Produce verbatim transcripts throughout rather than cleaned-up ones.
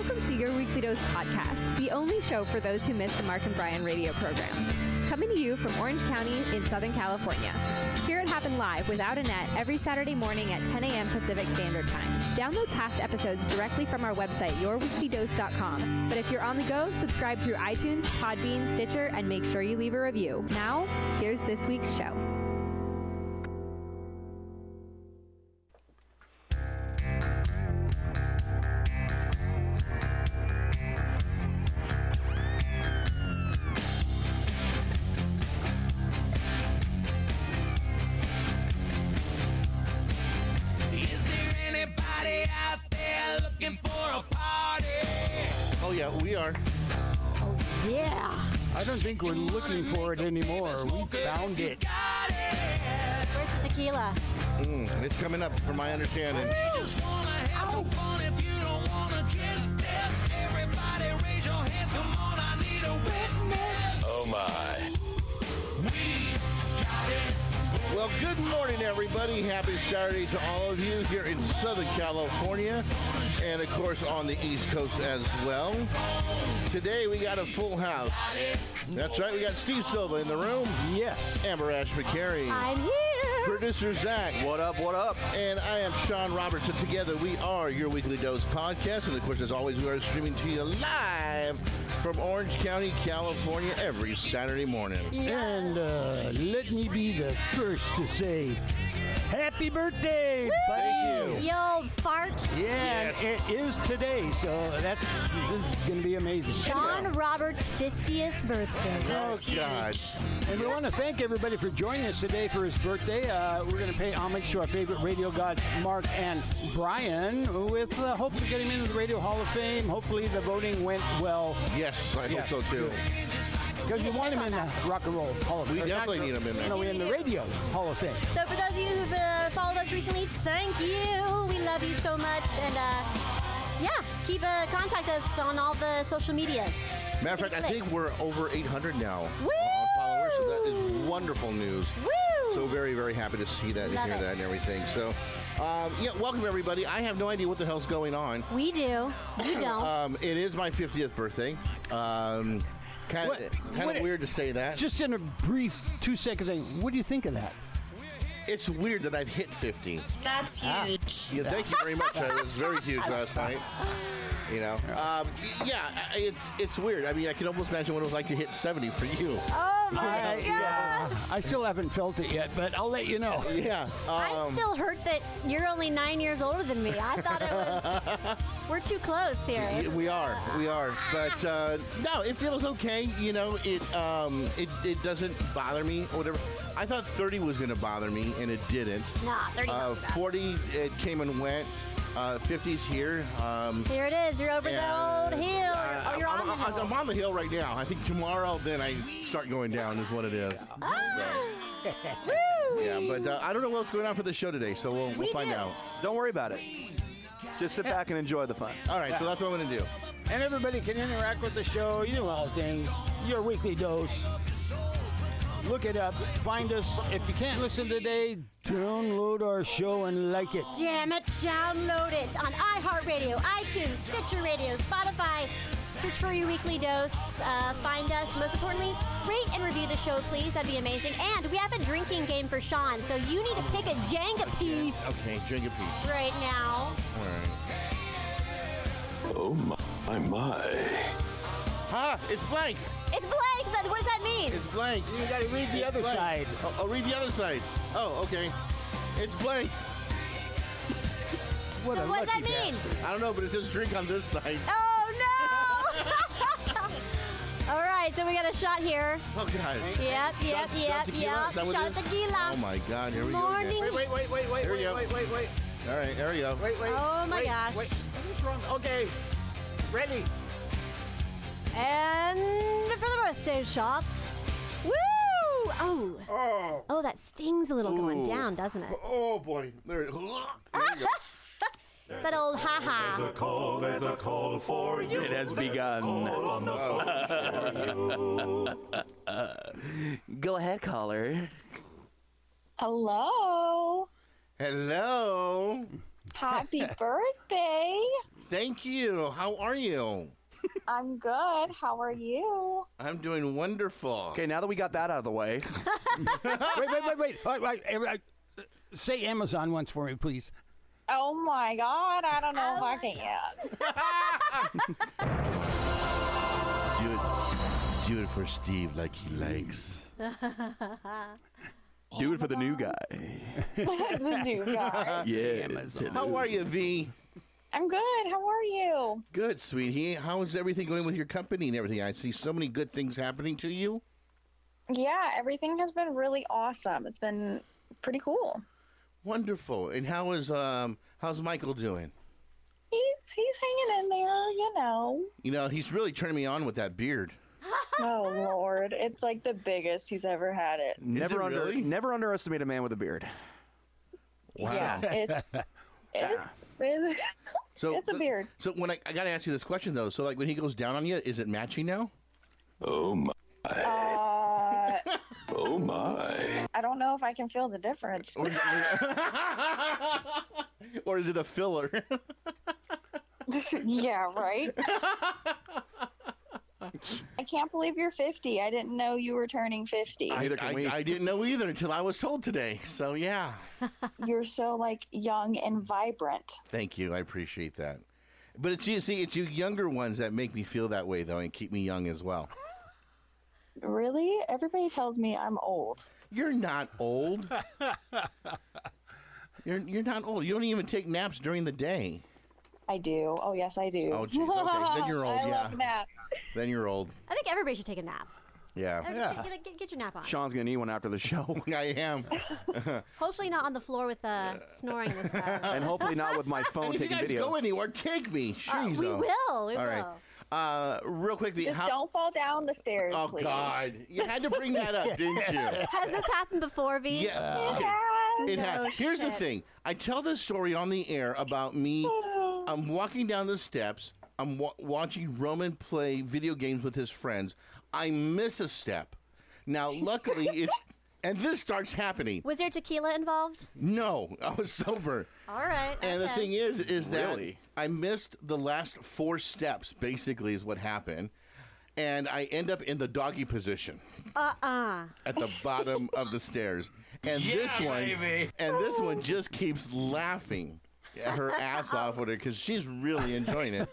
Welcome to Your Weekly Dose podcast, the only show for those who miss the Mark and Brian radio program. Coming to you from Orange County in Southern California. Hear it happen live without a net every Saturday morning at ten a.m. Pacific Standard Time. Download past episodes directly from our website, your weekly dose dot com. But if you're on the go, subscribe through iTunes, Podbean, Stitcher, and make sure you leave a review. Now, here's this week's show. Oh, yeah, we are. Oh, yeah. I don't think we're looking for it anymore. We found it. Where's the tequila? Mm, it's coming up, from my understanding. Just wanna have some fun. If you don't wanna kiss this, everybody raise your hands. Come on, I need a witness. Oh, my. We got it. Well, good morning, everybody. Happy Saturday to all of you here in Southern California and, of course, on the East Coast as well. Today, we got a full house. That's right. We got Steve Silva in the room. Yes. Amber Ash McCary. I'm here. Producer Zach. What up, what up? And I am Sean Roberts. And together, we are Your Weekly Dose podcast. And, of course, as always, we are streaming to you live from Orange County, California, every Saturday morning. And uh, let me be the first to say, happy birthday, buddy. Thank you. You old fart. Yeah, Yes. it is today, so that's this is going to be amazing. Sean Roberts' fiftieth birthday. Oh, God. And we want to thank everybody for joining us today for his birthday. Uh, we're going to pay homage to our favorite radio gods, Mark and Brian, with uh, hopefully getting him into the Radio Hall of Fame. Hopefully the voting went well. Yes, I Yeah. hope so, too. Because we want him in the Rock and Roll Hall of Fame. We Or definitely not- need him in there. No, we're in the Radio Hall of Fame. So for those of you who've uh, followed us recently, thank you. We love you so much. And uh, yeah, keep uh, contact us on all the social medias. Matter of fact, I think we're over eight hundred now Woo! on followers, so that is wonderful news. Woo! So very, very happy to see that and Love hear it. that and everything. So, um, yeah, welcome everybody. I have no idea what the hell's going on. We do. You don't. Um, it is my fiftieth birthday. Um, kind What- of, kind what- of weird to say that. Just in a brief two-second thing, what do you think of that? It's weird that I've hit fifty. That's huge. Yeah, thank you very much. It was very huge last night. You know, um, yeah, it's it's weird. I mean, I can almost imagine what it was like to hit seventy for you. oh my I, gosh. I still haven't felt it yet, but I'll let you know. Yeah. I'm Um, still hurt that you're only nine years older than me. I thought it was. We're too close here. we are, we are, but uh, no, it feels okay. You know, it um, it it doesn't bother me or whatever. I thought thirty was going to bother me, and it didn't. Nah, thirty. Uh, forty, it came and went. Uh, fifty's here. Um, Here it is. You're over and, the old hill. uh, oh, you're I'm, on the I'm, hill. I'm on the hill right now. I think tomorrow, then I start going down. Is what it is. Woo! Yeah, but uh, I don't know what's going on for the show today, so we'll, we'll We find do. out. Don't worry about it. Just sit back and enjoy the fun. All right, so that's what I'm going to do. And everybody can interact with the show. You know all things. Your Weekly Dose. Look it up. Find us. If you can't listen today, download our show and like it. Damn it, download it on iHeartRadio, iTunes, Stitcher Radio, Spotify. Search for Your Weekly Dose. Uh, find us. Most importantly, rate and review the show, please. That'd be amazing. And we have a drinking game for Sean, so you need to pick a Jenga piece Okay, drink a piece. right now. All right. Oh, my, my. Ha! It's blank. It's blank. So what does that mean? It's blank. You got to read the other Blank. side. Oh, I'll read the other side. Oh, okay. It's blank. What So a what does that lucky mean? bastard. I don't know, but it says drink on this side. Oh, no! All right, so we got a shot here. Oh, God. Yep, yep, Shot- yep, shot yep. tequila? Is that what Shot it of is? tequila. Oh, my God. Here we go. Morning. again. Wait, wait, wait, wait, wait, Here we wait, go. wait, wait, wait. All right, there we go. Wait, wait. Oh, my wait, gosh. Wait. What's wrong? Okay. Ready. And for the birthday shots. Woo! Oh. Oh. Oh, that stings a little going Ooh. down, doesn't it? Oh, boy. There, there we go. It's that old ha-ha. There's a call, there's a call for you. It has begun. On the phone. Go ahead, caller. Hello. Hello. Happy birthday. Thank you. How are you? I'm good. How are you? I'm doing wonderful. Okay, now that we got that out of the way. wait, wait, wait, wait. All right, all right. Say Amazon once for me, please. Oh my God! I don't know Oh if I can. Do it, do it for Steve like he likes. Do it for the new guy. The new guy. Yes. How are you, V? I'm good. How are you? Good, sweetie. How is everything going with your company and everything? I see so many good things happening to you. Yeah, everything has been really awesome. It's been pretty cool. Wonderful. And how is um how's Michael doing? He's he's hanging in there, you know. You know, he's really turning me on with that beard. Oh Lord, it's like the biggest he's ever had it. Never it under really? never underestimate a man with a beard. Wow. Yeah, it's it's, it's, So it's a beard. So when I, I got to ask you this question though. So like when he goes down on you, is it matching now? Oh my. Uh, Oh my. I don't know if I can feel the difference. Or is it, or is it a filler? Yeah, right. I can't believe you're fifty. I didn't know you were turning fifty. Neither can I, we. I didn't know either until I was told today. So yeah. You're so like young and vibrant. Thank you. I appreciate that. But it's you see, it's you younger ones that make me feel that way though and keep me young as well. Really? Everybody tells me I'm old. You're not old. you're you're not old. You don't even take naps during the day. I do. Oh, yes, I do. Oh, jeez. Okay, then you're old, I yeah. love naps. Then you're old. I think everybody should take a nap. Yeah. Everybody Get, get, get your nap on. Sean's gonna need one after the show, I am. Hopefully not on the floor with uh, snoring this time. and hopefully not with my phone And if you taking guys video. go anywhere, take me. Uh, Jeez, we oh. will. We All will. right. Uh, real quick, Just how, don't fall down the stairs, oh please. God, you had to bring that up, didn't you? Has this happened before, V? Yeah. Okay. Yeah. It had. No Here's the shit. thing. I tell this story on the air about me. I'm walking down the steps. I'm wa- watching Roman play video games with his friends. I miss a step. Now, luckily, it's and this starts happening. Was there tequila involved? No, I was sober. All right. And the okay. thing is, is that Really? I missed the last four steps. Basically, is what happened, and I end up in the doggy position Uh-uh. at the bottom of the stairs. And this one, and this one just keeps laughing her ass off with her because she's really enjoying it.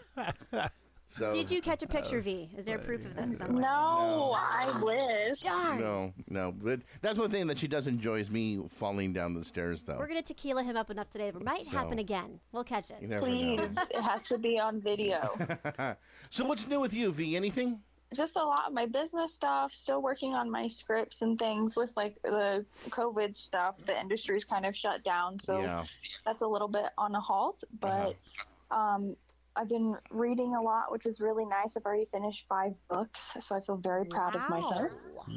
So Did you catch a picture, V? Is there proof of this somewhere? No, I wish. Darn. No, no. But that's one thing that she does enjoy is me falling down the stairs, though. We're going to tequila him up enough today. It might So- happen again. We'll catch it. You never Please, know. it has to be on video. So what's new with you, V? Anything? Just a lot of my business stuff, still working on my scripts and things with like the COVID stuff. The industry's kind of shut down, so Yeah. that's a little bit on a halt. But um, I've been reading a lot, which is really nice. I've already finished five books, so I feel very proud of myself.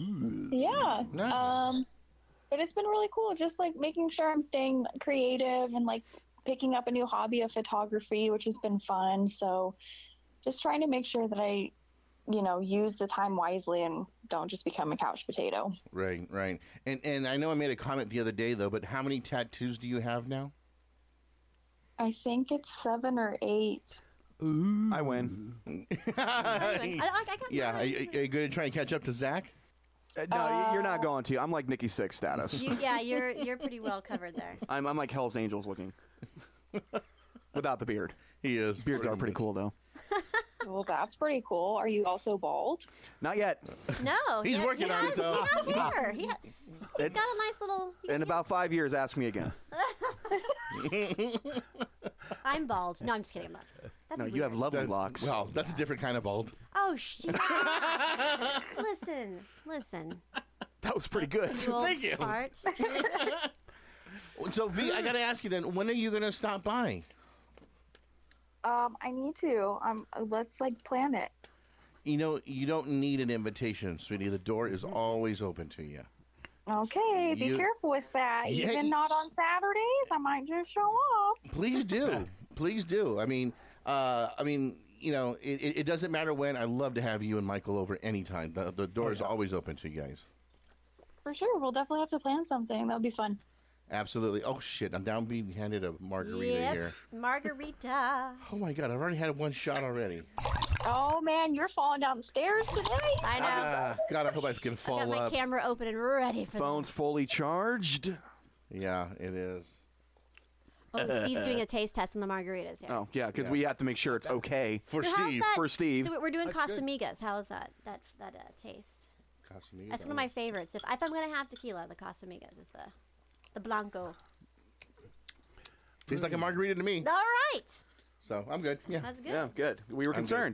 Yeah. Nice. Um, but it's been really cool, just like making sure I'm staying creative and like picking up a new hobby of photography, which has been fun. So just trying to make sure that I, you know, use the time wisely and don't just become a couch potato. Right, right. And and I know I made a comment the other day though, but how many tattoos do you have now? I think it's seven or eight. I win. I, I, I got Yeah, are, mine. you- are you going to try and catch up to Zach? Uh, no, you're not going to. I'm like Nikki Sixx status. You, yeah, you're you're pretty well covered there. I'm I'm like Hell's Angels looking. Without the beard. He is. Beards are pretty cool though. Well, that's pretty cool. Are you also bald? Not yet. No, He's he- working he on it, has, though. He has hair. He ha- he's It's- got a nice little. he- In about five years, ask me again. I'm bald. No, I'm just kidding. I'm not. That'd No, be you have weird. lovely locks. Well, that's a different kind of bald. Oh shit! listen, listen. That was pretty good. You old Thank you. fart. So, V, I got to ask you then, when are you going to stop by? Um, I need to. Um, let's like plan it. You know, you don't need an invitation, sweetie. The door is always open to you. Okay, be You- careful with that. Yeah, Even you- not on Saturdays, I might just show up. Please do. Please do. I mean, uh, I mean, you know, it, it it doesn't matter when. I love to have you and Michael over anytime. The, the door is always open to you guys. For sure, we'll definitely have to plan something. That'll be fun. Absolutely. Oh, shit. I'm down being handed a margarita Yep. here. Margarita. Oh, my God. I've already had one shot already. Oh man, you're falling down the stairs today. I know. Ah, God, I hope I can I fall got my up. camera open and ready for Phone's this. fully charged. Yeah, it is. Oh, Steve's doing a taste test on the margaritas here. Oh, yeah, because Yeah. we have to make sure it's okay. For So how's Steve. that- For Steve. So we're doing That's good. Casamigos. How is that? That that uh, taste? Casamigos, That's I one of my don't favorites. If, if I'm gonna have tequila, the Casamigos is the the Blanco. know. Tastes like a margarita to me. All right, So I'm good. Yeah. that's good. Yeah, good. We were I'm good. concerned.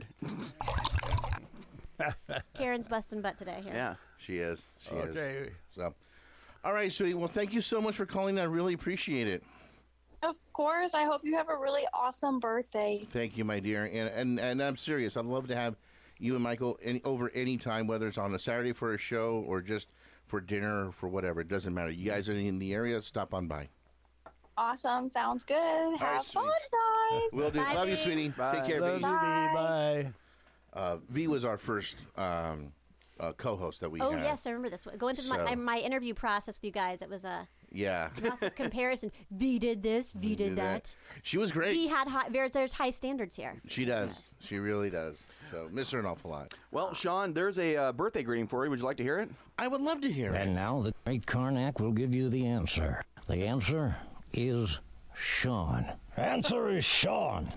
Karen's busting butt today here. Yeah. She is. She is. Okay. So, all right, sweetie. Well, thank you so much for calling. I really appreciate it. Of course. I hope you have a really awesome birthday. Thank you, my dear. And and, and I'm serious. I'd love to have you and Michael any, over any time, whether it's on a Saturday for a show or just for dinner or for whatever. It doesn't matter. You guys are in the area, stop on by. Awesome. Sounds good. Have right, fun, sweetie. guys. We'll do. Bye, Love you, V. sweetie. Bye. Take care, Love V. you, V. Bye. Uh, v was our first um, uh, co-host that we Oh had. yes, I remember this. Going through my, So- my interview process with you guys, it was a Yeah. lots of comparison. V did this. V did that. She was great. V had high, there's, there's high standards here. She does. She really does. So miss her an awful lot. Well, Sean, there's a uh, birthday greeting for you. Would you like to hear it? I would love to hear it. And now the great Karnak will give you the answer. The answer is Sean. Answer is Sean.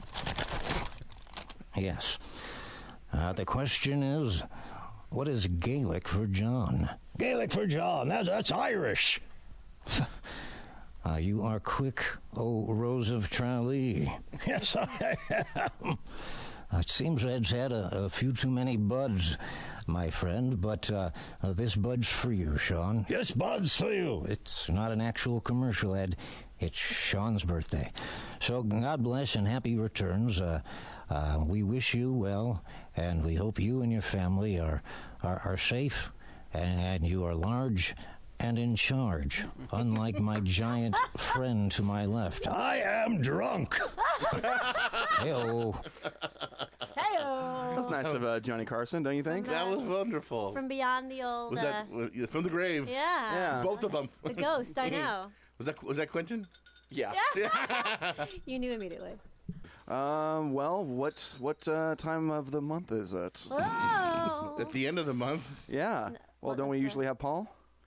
Yes. Uh, the question is, what is Gaelic for John? Gaelic for John. That, that's Irish. uh, you are quick, oh Rose of Tralee. Yes, I am. It seems Ed's had a, a few too many buds, my friend, but uh, uh, this bud's for you, Sean. This bud's for you. It's not an actual commercial, Ed. It's Sean's birthday. So God bless and happy returns. Uh, uh, we wish you well, and we hope you and your family are, are, are safe, and, and you are large and in charge, unlike my giant friend to my left. I am drunk. Hey-oh. Hey-o. That's nice of uh, Johnny Carson, don't you think? That was wonderful. From beyond the old. was uh, that uh, from the grave? yeah. Yeah. Both of them. The ghost. I know. Was that was that Quentin? Yeah. You knew immediately. Um. Well, what what uh, time of the month is it? Oh. At the end of the month? Yeah. Well, don't we is usually have Paul?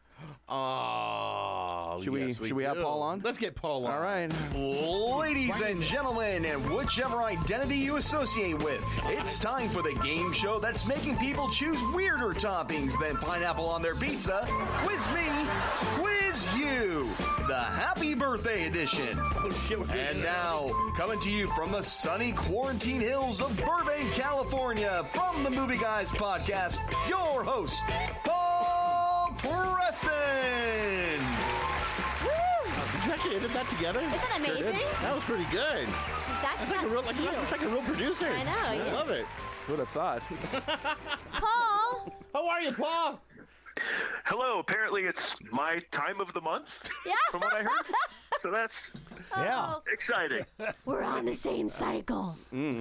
Oh, Should we- yes, should we have do. Paul on? Let's get Paul on. All right. Ladies and gentlemen, and whichever identity you associate with, it's time for the game show that's making people choose weirder toppings than pineapple on their pizza. Quiz me, quiz you. The Happy Birthday Edition. Oh, shit, we're And doing it. now, coming to you from the sunny quarantine hills of Burbank, California, from the Movie Guys podcast, your host, Paul Preston. Did you actually edit that together? Isn't that amazing? That was pretty good. Zach's That's like a got real, like, skills. that's like a real producer. I know, I he love it. Who'd have thought? Paul. How are you, Paul? Hello. Apparently, it's my time of the month, Yeah. from what I heard. So that's Yeah. exciting. We're on the same cycle.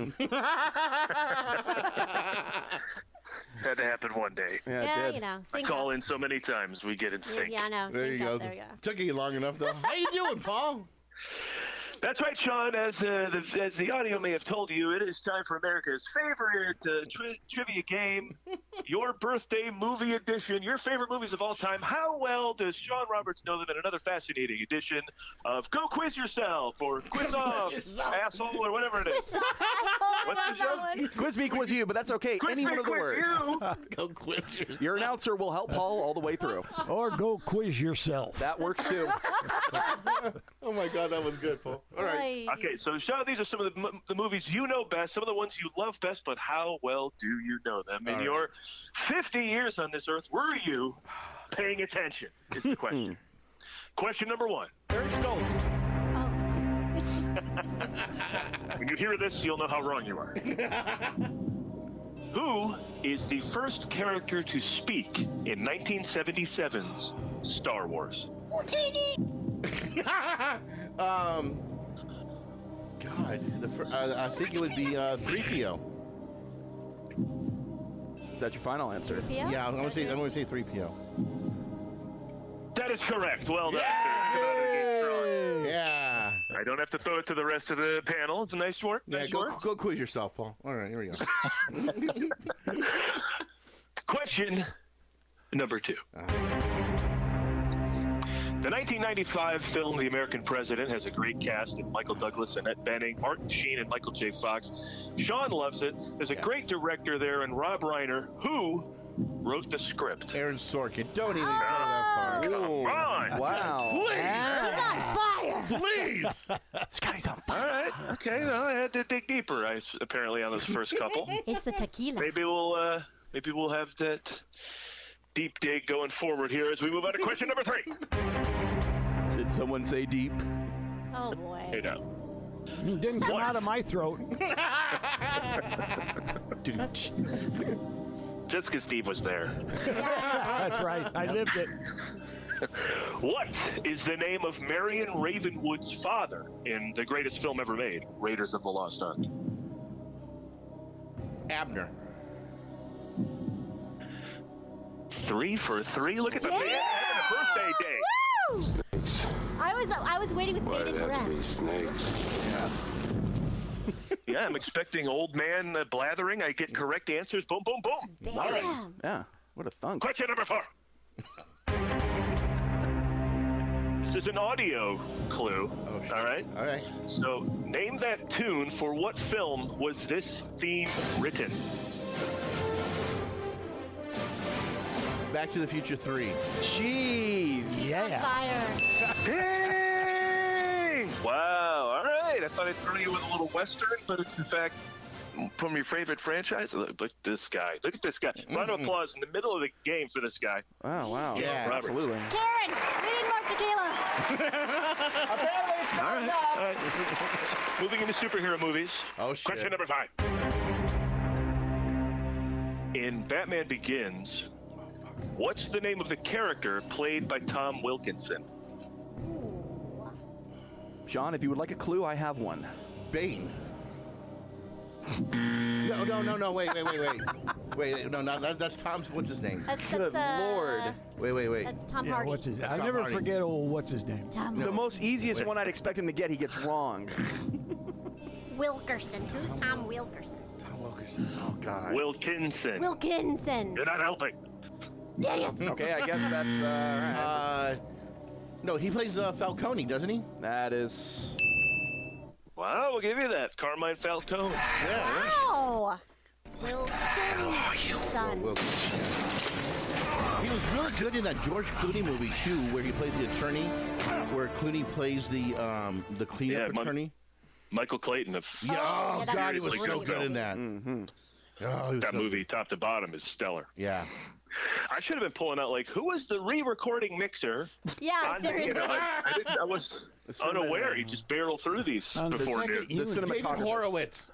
Had to happen one day. Yeah, it Yeah, did. you know. I Sync call up. in so many times, we get in sync. Yeah, I know. There sync you up. go. There you go. Took you long enough, though. How you doing, Paul? That's right, Sean. As uh, the as the audio may have told you, it is time for America's favorite uh, tri- trivia game, your birthday movie edition. Your favorite movies of all time. How well does Sean Roberts know them? In another fascinating edition of Go Quiz Yourself or Quiz Off, Asshole, or whatever it is. What's the show? Quiz me, quiz you, but that's okay. Quiz Any me, one of the quiz words. you. Go quiz you. Your announcer will help Paul all the way through. Or go quiz yourself. That works too. Oh, my God. That was good, Paul. All right. Right. Okay, so Sean, these are some of the, m- the movies you know best, some of the ones you love best, but how well do you know them? In All right. your fifty years on this earth, were you paying attention? Is the question. Question number one. Eric Stoltz. When you hear this, you'll know how wrong you are. Who is the first character to speak in nineteen seventy-seven's Star Wars? um, God, the fir- uh, I think it would be uh, three P O. Is that your final answer? P O? Yeah, I'm gonna say I'm gonna say three P O. That is correct. Well done, sir. Come out of the gate strong. Yeah. I don't have to throw it to the rest of the panel. It's nice work. Yeah, Nice go, work. go quiz yourself, Paul. All right, here we go. Question number two. The nineteen ninety-five film The American President has a great cast in Michael Douglas, Annette Bening, Martin Sheen, and Michael J. Fox. Sean loves it. There's a Yes. great director there, and Rob Reiner, who wrote the script. Aaron Sorkin. Don't even go that far. Come on. Wow. He's on fire. Please. Scotty's on fire. All right. Okay. Well, I had to dig deeper, I, s- apparently, on those first couple. It's the tequila. Maybe we'll uh, maybe we'll have that deep dig going forward here as we move on to question number three. Did someone say deep? Oh boy. Hey, now. It didn't come What? out of my throat. Just because Steve was there. That's right. I lived it. What is the name of Marion Ravenwood's father in the greatest film ever made, Raiders of the Lost Ark? Abner. Three for three. Look at the man Damn! having a birthday day. Woo! I was I was waiting with bated breath. snakes? Yeah, I'm expecting old man uh, blathering. I get correct answers. Boom, boom, boom. Damn. All right. Yeah. What a thunk. Question number four. This is an audio clue. Oh, shit. All right. All right. So, name that tune. For what film was this theme written? Back to the Future three. Jeez. Yeah. Fire. Dang! Wow. All right. I thought I'd throw you with a little Western, but it's in fact from your favorite franchise. Look, look at this guy. Look at this guy. Round of applause in the middle of the game for this guy. Oh, wow. Yeah. Robert. Absolutely. Karen, we need more tequila. All right. All right. Moving into superhero movies. Oh, shit. Question number five. In Batman Begins, what's the name of the character played by Tom Wilkinson? Sean, if you would like a clue, I have one. Bane. No, no, no, no. Wait, wait, wait, wait. Wait, no, no. That, that's Tom's. What's his name? That's, Good that's, uh, Lord. Wait, wait, wait. That's Tom Yeah, Hardy. what's his? That's I Tom never Hardy. forget. Oh, what's his name? Tom The most easiest Wait. one I'd expect him to get, he gets wrong. Wilkerson. Who's Tom Wilkerson? Tom Wilkerson. Oh, God. Wilkinson. Wilkinson. You're not helping. Dang it. Okay, I guess that's uh, all right. Uh, no, he plays uh, Falcone, doesn't he? That is. Wow, we'll give you that. Carmine Falcone. Yeah. Wow. Wilkinson. He was really good in that George Clooney movie too, where he played the attorney, where Clooney plays the um the cleanup Yeah, Mon- attorney. Michael Clayton of Yeah, oh, yeah, that God, he was movie so was good good. in that. Mm-hmm. Oh, he was that so movie, top to bottom, is stellar. good. Yeah. I should have been pulling out like, who was the re-recording mixer? Yeah, on- seriously. You know, I, I, didn't, I was The cinema- unaware. You just barrel through these On the before second- noon. he The was- David cinematographer. Horowitz.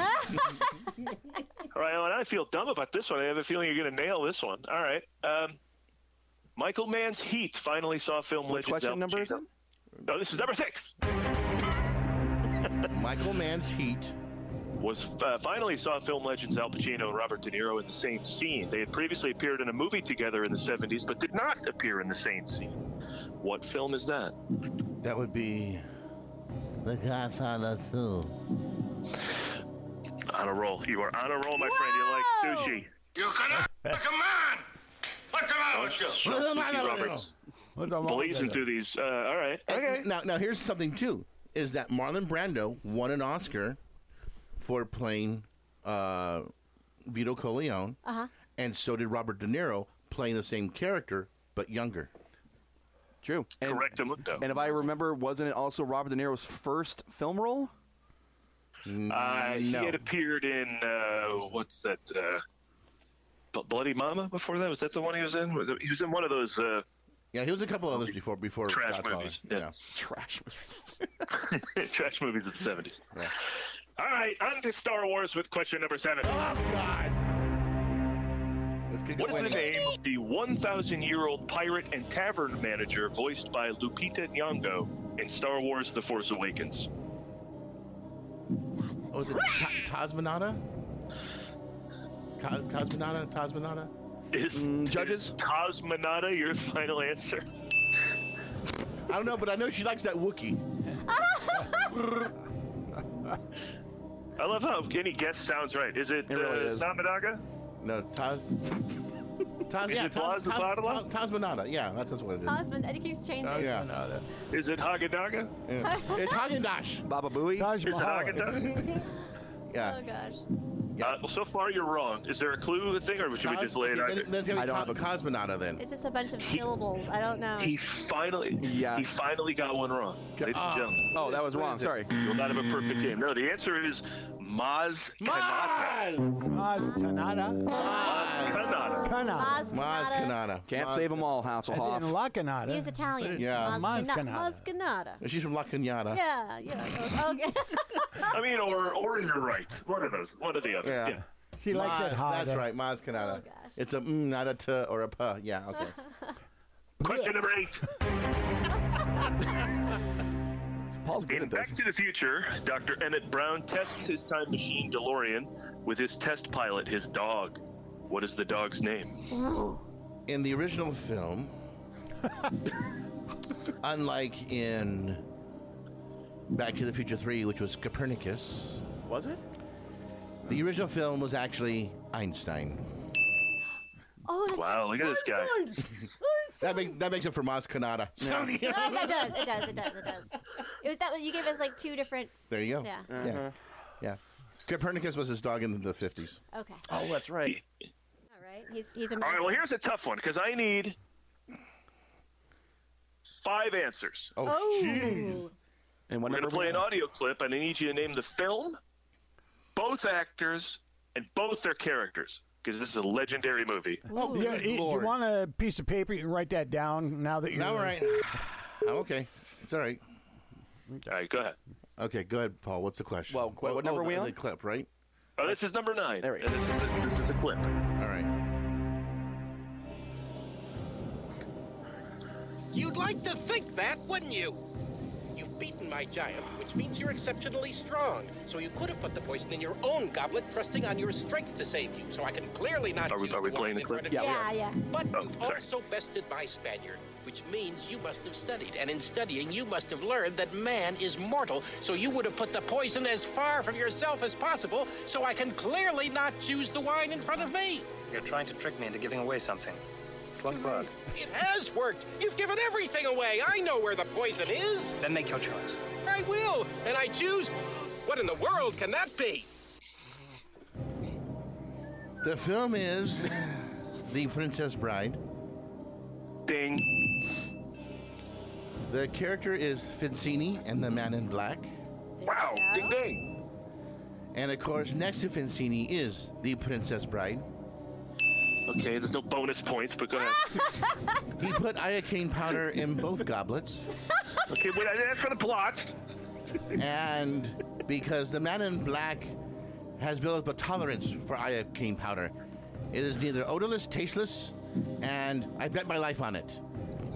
All right, well, I feel dumb about this one. I have a feeling you're going to nail this one. All right. Um, Michael Mann's Heat finally saw film Which Legends question Al number is it? Pacino. No, this is number six. Michael Mann's Heat. Was uh, finally saw film legends Al Pacino and Robert De Niro in the same scene. They had previously appeared in a movie together in the seventies, but did not appear in the same scene. What film is that? That would be The Godfather two. On a roll. You are on a roll, my friend. You like sushi. You cannot command. What's the matter with you? Sean Sushi Roberts. What's wrong with Blazing that? through these. Uh, all right. Okay. Now, now here's something too: is that Marlon Brando won an Oscar for playing uh, Vito Corleone, Uh-huh. and so did Robert De Niro, playing the same character but younger. True. And, Correct, Amundo. and if I remember, wasn't it also Robert De Niro's first film role? Uh, he no. had appeared in uh, what's that? Uh, B- Bloody Mama. Before that, was that the one he was in? He was in one of those uh, Yeah, he was a couple others before before trash Godfather. movies. Yeah, Trash. trash movies of the seventies. Yeah. All right, on to Star Wars with question number seven. Oh God! Let's get What is going. the name of the one thousand year old pirate and tavern manager voiced by Lupita Nyong'o in Star Wars: The Force Awakens? Oh, is it Ta- Tasmanata? Co- Cosmonata? Tasmanata? Is, Mm, judges? is Cosmonata your final answer? I don't know, but I know she likes that Wookiee. I love how any guess sounds right. Is it, It really uh, is. Samadaga? No, Taz. Taz, Is yeah, it Taz, Taz Taz, Manada? Taz, Manada. Yeah, that's, that's what it is. Husband, and it keeps changing. Oh, yeah. Is it Hagadaga? Yeah. It's Haagen-Dazs. Baba Booey. Taj Is it Mahal. Haagen-Dazs? Yeah. Oh gosh. Uh, well, so far you're wrong. Is there a clue thing, or should we just lay it out okay, there? then, then it's I going don't to be have Co- Cosmonauta then. It's just a bunch of syllables. I don't know. He finally, Yeah. he finally got one wrong, ladies and Oh. gentlemen. Oh, that was What wrong. is it? Sorry. You will not have a perfect game. No, the answer is Maz Kanata. Maz Kanata. Maz Kanata. Kanata. Maz Maz Kanata. Kanata. Can't Maz- save them all, As in Hasselhoff. La Kanata. He was Italian. Yeah. Maz Maz Kanata. Kanata. Maz Kanata. She's from La Cañada. Yeah, yeah. Okay. I mean, or or you're right. One of those. One or the other. Yeah. Yeah. She likes Maz, it hot. That's right, Maz Kanata. Oh, gosh. It's a mm, not a t or a p. Yeah, okay. Question number eight. Paul's good In at Back this. to the Future, Doctor Emmett Brown tests his time machine DeLorean with his test pilot, his dog. What is the dog's name? In the original film, unlike in Back to the Future three, which was Copernicus, Was it? the original film was actually Einstein. Oh, that's Wow, look at this guy. That makes that makes it for Maz Kanata. So, you know, Oh, that does. It does. It does. It does. It was that. Was, you gave us like two different. there you go. Yeah. Yeah. Yeah. Copernicus was his dog in the fifties. Okay. Oh, that's right. All right. He's he's All amazing. right, well, here's a tough one because I need five answers. Oh, Oh. jeez. And what We're going number to play we an on? audio clip, and I need you to name the film, both actors, and both their characters because this is a legendary movie. Oh, Yeah, good you, you Lord. want a piece of paper? You can write that down now that you're. No, all right. I'm okay. It's all right. All right, go ahead. Okay, go ahead, Paul. What's the question? Well, what Oh, number oh, are we the, on? The clip, right? Oh, this is number nine. There we go. And this is a, this is a clip. All right. You'd like to think that, wouldn't you? You've beaten my giant, which means you're exceptionally strong. So you could have put the poison in your own goblet, trusting on your strength to save you. So I can clearly not Are we- use are we the playing wine the in clip? front of Yeah, you. yeah. But Oh, you've sorry. also bested my Spaniard, which means you must have studied. And in studying, you must have learned that man is mortal. So you would have put the poison as far from yourself as possible, so I can clearly not choose the wine in front of me. You're trying to trick me into giving away something. Slug bug. It has worked. You've given everything away. I know where the poison is. Then make your choice. I will, and I choose. What in the world can that be? The film is The Princess Bride. Ding. The character is Vincini and the Man in Black. Wow. Ding, ding. And of course, next to Vincini is The Princess Bride. Okay, there's no bonus points, but go ahead. He put iocane powder in both goblets. Okay, wait, I didn't ask for the plot. And because the Man in Black has built up a tolerance for iocane powder, it is neither odorless, tasteless, and I bet my life on it.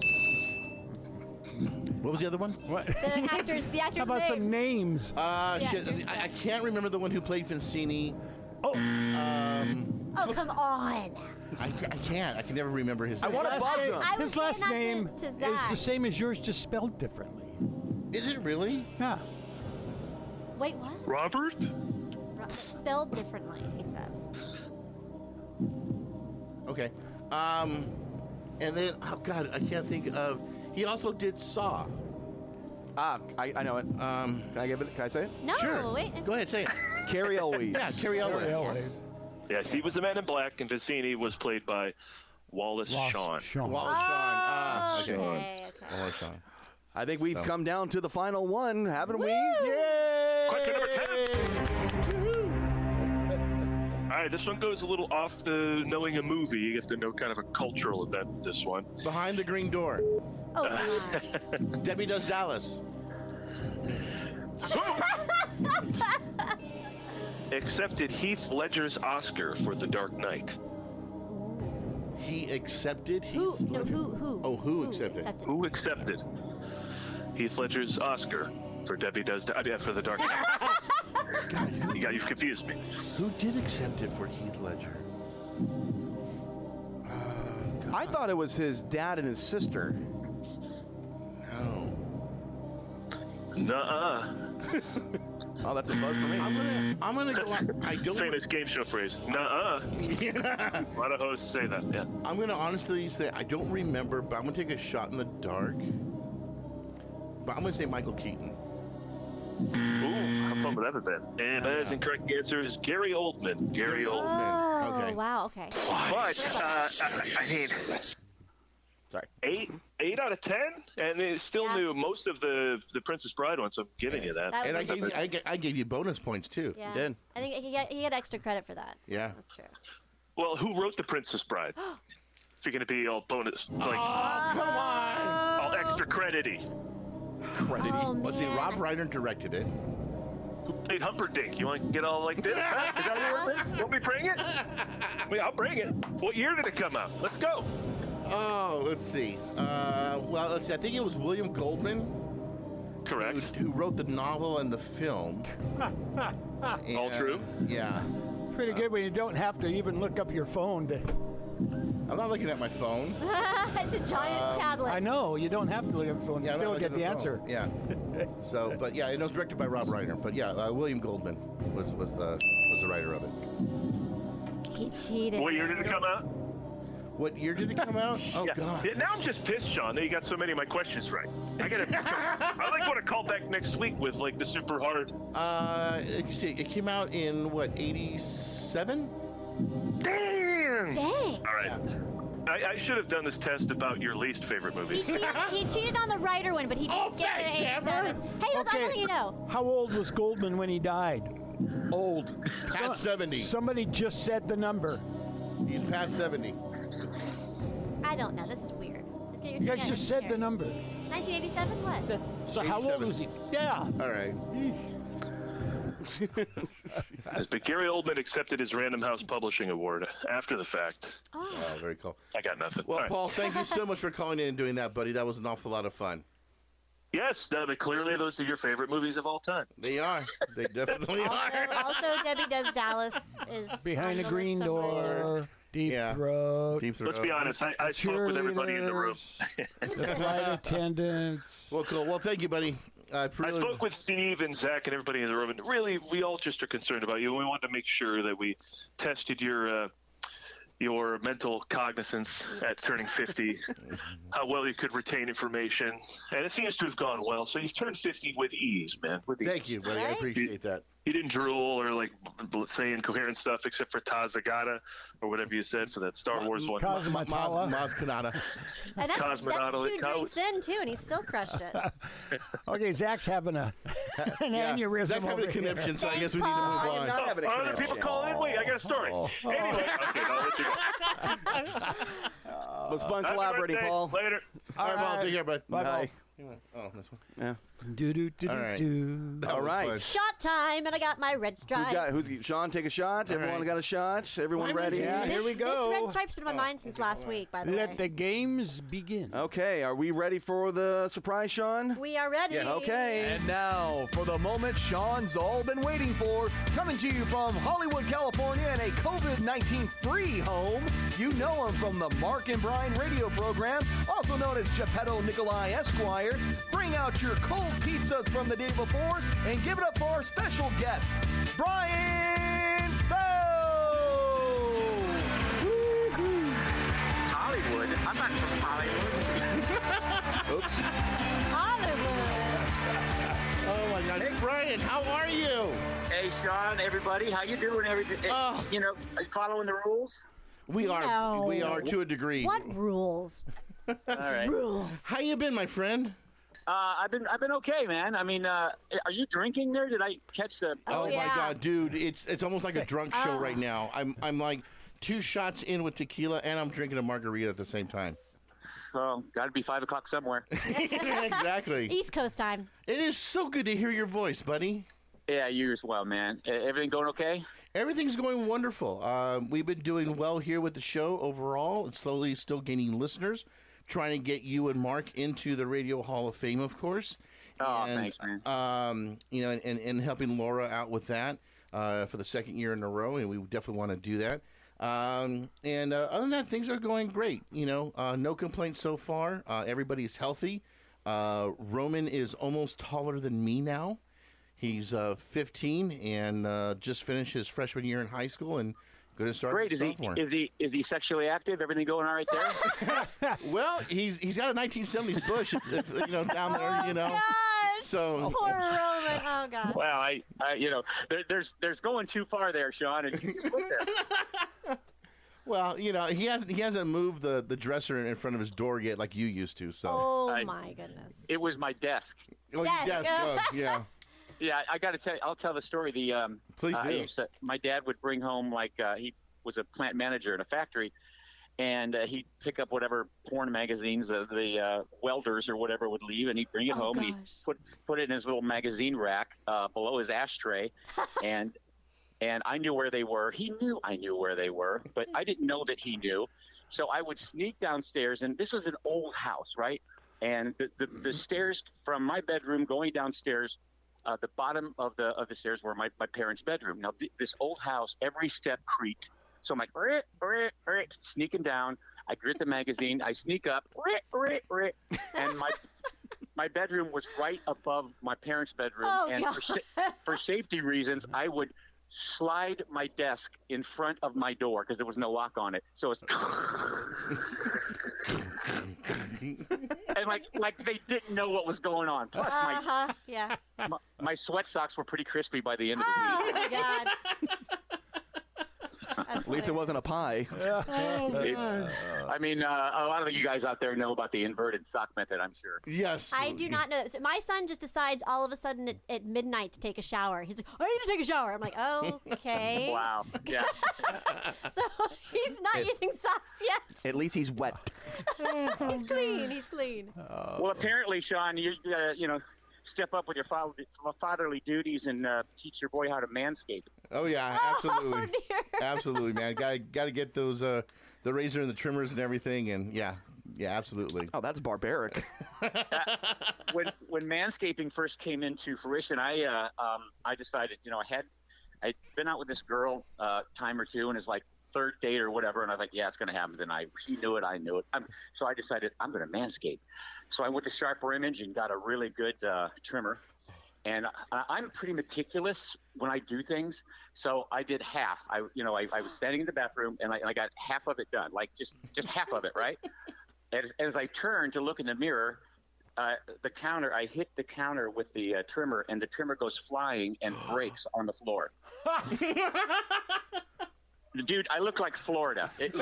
What was the other one? What? The actors. The actors. How about some names? Uh, The shit, actors, I, I can't remember the one who played Vincini. Oh, Um, Oh, come on. I, ca- I can't. I can never remember his I name. want to last buzz name- him. I was his saying last that to- name to is Zach. the same as yours, just spelled differently. Is it really? Yeah. Wait, what? Robert? Ro- Spelled differently, he says. Okay. Um, and then, oh God, I can't think of. He also did Saw. Ah, I, I know it. Um, Can I give it? Can I say it? No, sure. wait. it's- Go ahead, say it. Carrie Elwes. Yeah, Carrie Elwes. Yes, he was the Man in Black, and Vicini was played by Wallace Lost Shawn. Shawn. Wallace Shawn. Ah, okay. Okay, okay. Wallace Shawn. I think we've So. come down to the final one, haven't we? Yay! Question number ten. All right, this one goes a little off the knowing a movie. You have to know kind of a cultural event with this one. Behind the Green Door. Oh, come on. Debbie Does Dallas. Accepted Heath Ledger's Oscar for The Dark Knight. He accepted. Who? Heath No, Ledger. who? Who? Oh, who accepted? Who accepted Heath Ledger's Oscar for Debbie Does Da- I mean, for The Dark Knight? you got you've confused me. Who did accept it for Heath Ledger? I thought it was his dad and his sister. Uh, No. Nuh-uh. Oh, that's a buzz for me. I'm gonna, I'm gonna go. I don't. Famous game show phrase. Nuh-uh. A lot of hosts say that. Yeah. I'm gonna honestly say I don't remember, but I'm gonna take a shot in the dark. But I'm gonna say Michael Keaton. Ooh, how fun would that have been? And that is incorrect. The answer is Gary Oldman. Gary Oldman. Oh, Okay. wow. Okay. But uh, I, I mean, Sorry. eight, eight out of ten, and they still Yeah. knew most of the the Princess Bride ones. So I'm giving you that. That And I was gave you, I, ga- I gave you bonus points too. Yeah. did. I think he got, he got extra credit for that. Yeah. That's true. Well, who wrote the Princess Bride? If you're gonna be all bonus, like Oh, come on. all extra credity. Credit. Oh, Let's see. man. Rob Reiner directed it. Who played Humperdinck? You want to get all like this? Huh? Is that what we're doing? Want me to bring it? I mean, I'll bring it. What year did it come out? Let's go. Oh, let's see. Uh, well, let's see. I think it was William Goldman Correct. who, who wrote the novel and the film. All And, true. Yeah. Pretty good when you don't have to even look up your phone. To, I'm not looking at my phone. It's a giant tablet. I know, you don't have to look at your phone. Yeah, You I'm still not get looking the at answer. phone. Yeah. So, but yeah, it was directed by Rob Reiner. But yeah, uh, William Goldman was was the was the writer of it. He cheated. What year did it come out? What year did it come out? Oh Yeah. God. Yeah, now I'm just pissed, Sean, that you got so many of my questions right. I gotta. I like want to call back next week with like the super hard. Uh, you see, it came out in what eighty-seven? Damn. Dang. All right. I, I should have done this test about your least favorite He movies. cheated, he cheated on the writer one, but he didn't Oh, get thanks, the Amber. eighty-seven. Hey, that's Okay. not you know. How old was Goldman when he died? Old, past seventy. Somebody just said the number. He's past seventy. I don't know. This is weird. Let's get your You guys yeah, just said the number. nineteen eighty-seven? What? That- so how old eighty-seven. was he? Yeah. All right. But Gary Oldman accepted his Random House Publishing Award after the fact. Oh. Oh, very cool. I got nothing. Well, All right. Paul, thank you so much for calling in and doing that, buddy. That was an awful lot of fun. Yes, no, but clearly those are your favorite movies of all time. They are. They definitely Also, are. also, Debbie Does Dallas is Behind on the the green list somewhere. door. Deep Yeah. throat. Deep Throat. Let's be honest, I, I spoke with everybody in the room. The flight attendants. Well, cool. Well, thank you, buddy. I I really. spoke with Steve and Zach and everybody in the room, and really, we all just are concerned about you. We wanted to make sure that we tested your uh, your mental cognizance at turning fifty, how well you could retain information, and it seems to have gone well. So you've turned fifty with ease, man. With ease. Thank you, buddy. I Right? appreciate that. You didn't drool or like b- say incoherent stuff except for Tazagata or whatever you said for that Star Wars one. Maz, Cosmetala. Maz Kanata. And that's, that's Cosmonaut, two Cow- drinks in, too, and he still crushed it. Okay, Zach's having a an Yeah. aneurysm. That's having a over here. conniption, so I Thanks, guess we need to move Paul. on. Not having a Oh, other connection. people call in. Wait, I got a story. Oh. Anyway, okay, I'll let you go. It was fun Happy collaborating, birthday. Paul. Later. All right, Paul. Take care, bud. Bye, Paul. Bye. Oh, this one. Yeah. Do do do All right. do. That All was right. fun. Shot time, and I got my red stripe. Who's got? Who's Sean? Take a shot. Everyone right. got a shot. Everyone Why ready? would you- Yeah, this, here we go. This red stripe's been on my mind since last week, by the Let way. the games begin. Okay. Are we ready for the surprise, Sean? We are ready. Okay. And now, for the moment Sean's all been waiting for, coming to you from Hollywood, California, in a COVID nineteen free home. You know him from the Mark and Brian radio program, also known as Geppetto Nikolai Esquire. Bring out your cold pizzas from the day before and give it up for our special guest, Brian Foe! Hollywood. I'm not from Hollywood. Oops. Hollywood. Oh my God. Hey, Brian, how are you? Hey, Sean, everybody, how you doing? Everything? Oh. You know, are you following the rules? We are. No. We are to a degree. What rules? All right. Rules. How you been, my friend? Uh, I've been, I've been okay, man. I mean, uh, are you drinking there? Did I catch the? Oh, my yeah. God, dude! It's it's almost like a drunk show Oh. right now. I'm I'm like two shots in with tequila, and I'm drinking a margarita at the same time. Oh, got to be five o'clock somewhere. Exactly. East Coast time. It is so good to hear your voice, buddy. Yeah, you as well, man. E- Everything going okay? Everything's going wonderful. Uh, we've been doing well here with the show overall. It's slowly still gaining listeners. Trying to get you and Mark into the Radio Hall of Fame, of course. Oh, and, thanks, man. Um, you know, and, and helping Laura out with that uh, for the second year in a row, and we definitely want to do that. Um, and uh, other than that, things are going great. You know, uh, no complaints so far. Uh, everybody's healthy. Uh, Roman is almost taller than me now. He's uh, fifteen and uh, just finished his freshman year in high school and going to start Great. Is he, sophomore. is he is he sexually active? Everything going all right there? Well, he's he's got a nineteen seventies bush, if, if, you know, down there, you know. Gosh, So poor Roman. Oh God. Well, I, I you know, there, there's there's going too far there, Sean, and you just went there. Well, you know, he hasn't he hasn't moved the, the dresser in front of his door yet like you used to. So. Oh I- my goodness. It was my desk. Oh, Desk. yes, oh, yeah. Yeah, I got to tell you, I'll tell the story. The um, Please uh, I do. used to- my dad would bring home, like, uh, he was a plant manager in a factory, and uh, he'd pick up whatever porn magazines uh, the uh, welders or whatever would leave, and he'd bring it Oh, home, and he'd gosh. put put it in his little magazine rack uh, below his ashtray, and and I knew where they were. He knew I knew where they were, but I didn't know that he knew. So I would sneak downstairs, and this was an old house, right? And the, the, the stairs from my bedroom going downstairs, uh, the bottom of the of the stairs were my, my parents' bedroom. Now, th- this old house, every step creaked. So I'm like, "Rit, rit, rit," sneaking down. I grit the magazine. I sneak up, "Rit, rit, rit," and my my bedroom was right above my parents' bedroom. Oh, and God. for, sa- for safety reasons, I would slide my desk in front of my door because there was no lock on it. So it's and like like they didn't know what was going on. Plus, my, Uh-huh. Yeah. my my sweat socks were pretty crispy by the end of the Oh week. my God. That's At least it hilarious. wasn't a pie. It- I mean, uh, a lot of you guys out there know about the inverted sock method, I'm sure. Yes. I do not know. So my son just decides all of a sudden at, at midnight to take a shower. He's like, I need to take a shower. I'm like, oh, okay. Wow. Yeah. So he's not It- using socks yet. At least he's wet. He's clean. He's clean. Well, apparently, Sean, you uh, you know, step up with your fa- fatherly duties and uh, teach your boy how to manscape. Oh yeah, absolutely, absolutely, man. Got got to get those uh, the razor and the trimmers and everything, and yeah, yeah, absolutely. Oh, that's barbaric. when when manscaping first came into fruition, I uh, um, I decided, you know, I had I'd been out with this girl uh, time or two, and it's like third date or whatever, and I was like, yeah, it's going to happen tonight. She knew it, I knew it. I'm, so I decided I'm going to manscape. So I went to Sharper Image and got a really good uh, trimmer. And I, I'm pretty meticulous when I do things, so I did half. I, you know, I, I was standing in the bathroom and I, and I got half of it done, like just just half of it, right? As, as I turned to look in the mirror, uh, the counter, I hit the counter with the uh, trimmer, and the trimmer goes flying and breaks on the floor. Dude, I look like Florida. It,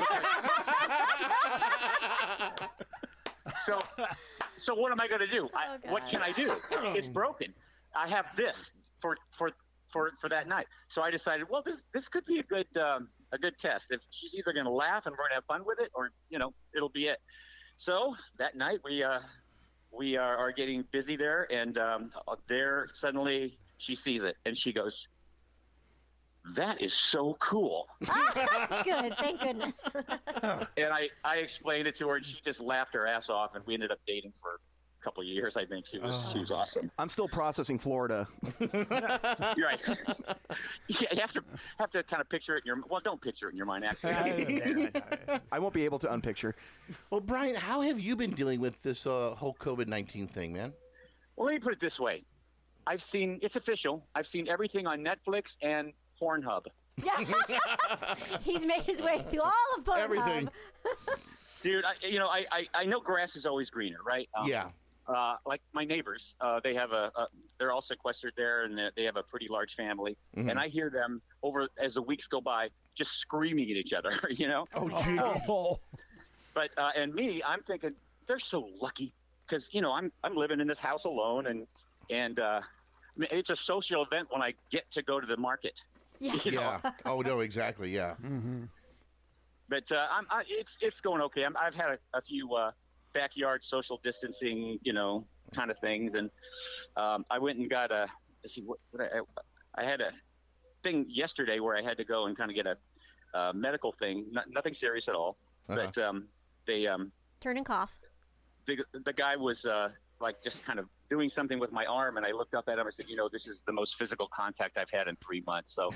so, so what am I going to do? I, Oh, what can I do? It's broken. I have this for for for for that night. So I decided, well, this this could be a good um, a good test. If she's either going to laugh and we're going to have fun with it, or you know, it'll be it. So that night we uh, we are, are getting busy there, and um, there suddenly she sees it and she goes, "That is so cool." Good. Thank goodness. And I, I explained it to her, and she just laughed her ass off, and we ended up dating for a couple of years. I think she was she was awesome. I'm still processing Florida. You're right. Yeah, you have to have to kind of picture it in your well. Don't picture it in your mind. Actually, I won't be able to unpicture. Well, Brian, how have you been dealing with this uh, whole COVID nineteen thing, man? well, let me put it this way: I've seen it's official. I've seen everything on Netflix and Pornhub. Yeah. He's made his way through all of Pornhub. Everything. Dude, I, you know, I, I, I know grass is always greener, right? Um, Yeah. Uh, like my neighbors, uh, they have a, a, they're all sequestered there, and they- they have a pretty large family. Mhm. And I hear them over as the weeks go by, just screaming at each other, you know. Oh, geez. But uh, and me, I'm thinking they're so lucky because you know I'm I'm living in this house alone, and and uh, I mean, it's a social event when I get to go to the market. Yeah. You know? Yeah. Oh no, exactly. Yeah. Mm-hmm. But uh, I'm, I, it's it's going okay. I'm, I've had a, a few uh, backyard social distancing, you know, kind of things, and um, I went and got a. Let's see, what, what I, I had a thing yesterday where I had to go and kind of get a, a medical thing. Not, nothing serious at all, Uh-huh. but um, they um, Turn and cough. the the guy was uh, like just kind of doing something with my arm, and I looked up at him and said, you know, this is the most physical contact I've had in three months. So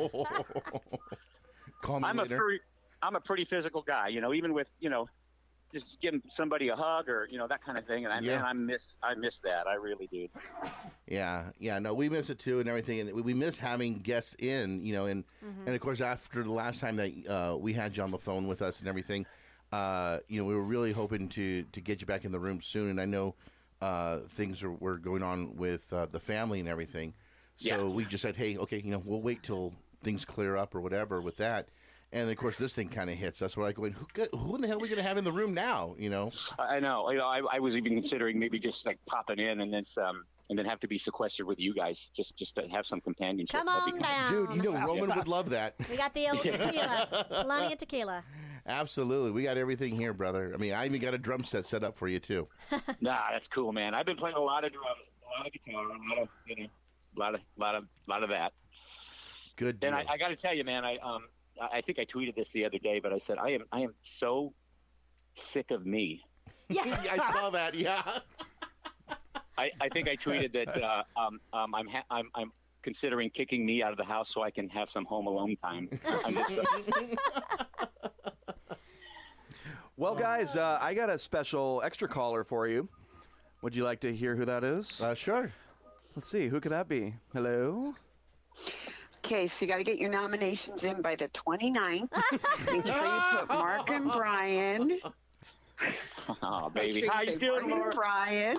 Call me I'm a later. pretty, I'm a pretty physical guy, you know, even with, you know, just give somebody a hug or you know that kind of thing. And I, Yeah. man, I miss I miss that. I really do. Yeah, yeah, no, we miss it too, and everything, and we- we miss having guests in, you know, and Mhm. and of course after the last time that uh, we had you on the phone with us and everything, uh, you know, we were really hoping to to get you back in the room soon, and I know uh, things are, were going on with uh, the family and everything, so Yeah. we just said, hey, okay, you know, we'll wait till things clear up or whatever with that, and of course this thing kind of hits us. We're like going, who, go- who in the hell are we going to have in the room now? You know? I I know. You know, I, I was even considering maybe just like popping in and then um and then have to be sequestered with you guys just just to have some companionship. Come That'd be on cool. down. Dude, you know Roman would love that. We got the old tequila. Lonnie and tequila. Absolutely, we got everything here, brother. I mean, I even got a drum set set up for you too. Nah, that's cool, man. I've been playing a lot of drums, a lot of guitar, a lot of you know, a lot of lot of lot of that. Good deal. And I, I got to tell you, man, I um I I think I tweeted this the other day, but I said I am I am so sick of me. Yeah, I saw that. Yeah. I, I think I tweeted that uh, um, um, I'm ha- I'm I'm considering kicking me out of the house so I can have some home alone time. I'm just, uh, Well, guys, uh, I got a special extra caller for you. Would you like to hear who that is? Uh, sure. Let's see. Who could that be? Hello? Okay, so you got to get your nominations in by the twenty-ninth. Make sure you put Mark and Brian. oh, Make baby, sure how say you doing, Mark Laura? and Brian.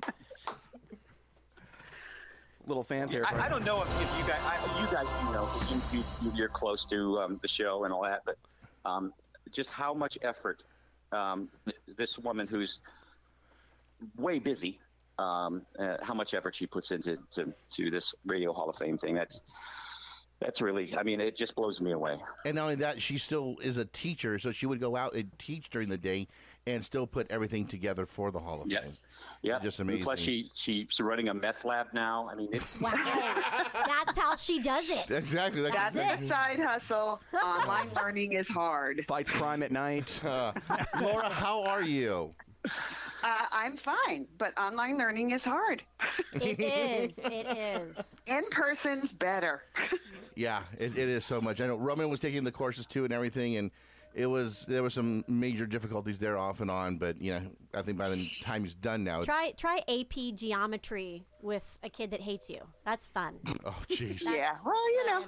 Little fanfare. for I, I you. don't know if, if you guys, I, you guys do know, 'cause you, you, you're close to um, the show and all that, but um, just how much effort um, th- this woman who's way busy, um, uh, how much effort she puts into to, to this Radio Hall of Fame thing. That's that's really, I mean, it just blows me away. And not only that, she still is a teacher, so she would go out and teach during the day and still put everything together for the Hall of Yeah. Fame. Yeah, Just And amazing. Plus, she she's running a meth lab now. I mean, it's Wow. That's how she does it. Exactly. That's a side hustle. Online learning is hard. Fights crime at night. Uh, Laura, how are you? Uh, I'm fine, but online learning is hard. It is. It is. In person's better. Yeah, it, it is so much. I know Roman was taking the courses too and everything, and it was there were some major difficulties there off and on. But you know, I think by the time he's done now, Try try A P geometry with a kid that hates you. That's fun. oh jeez. Yeah, well, you know.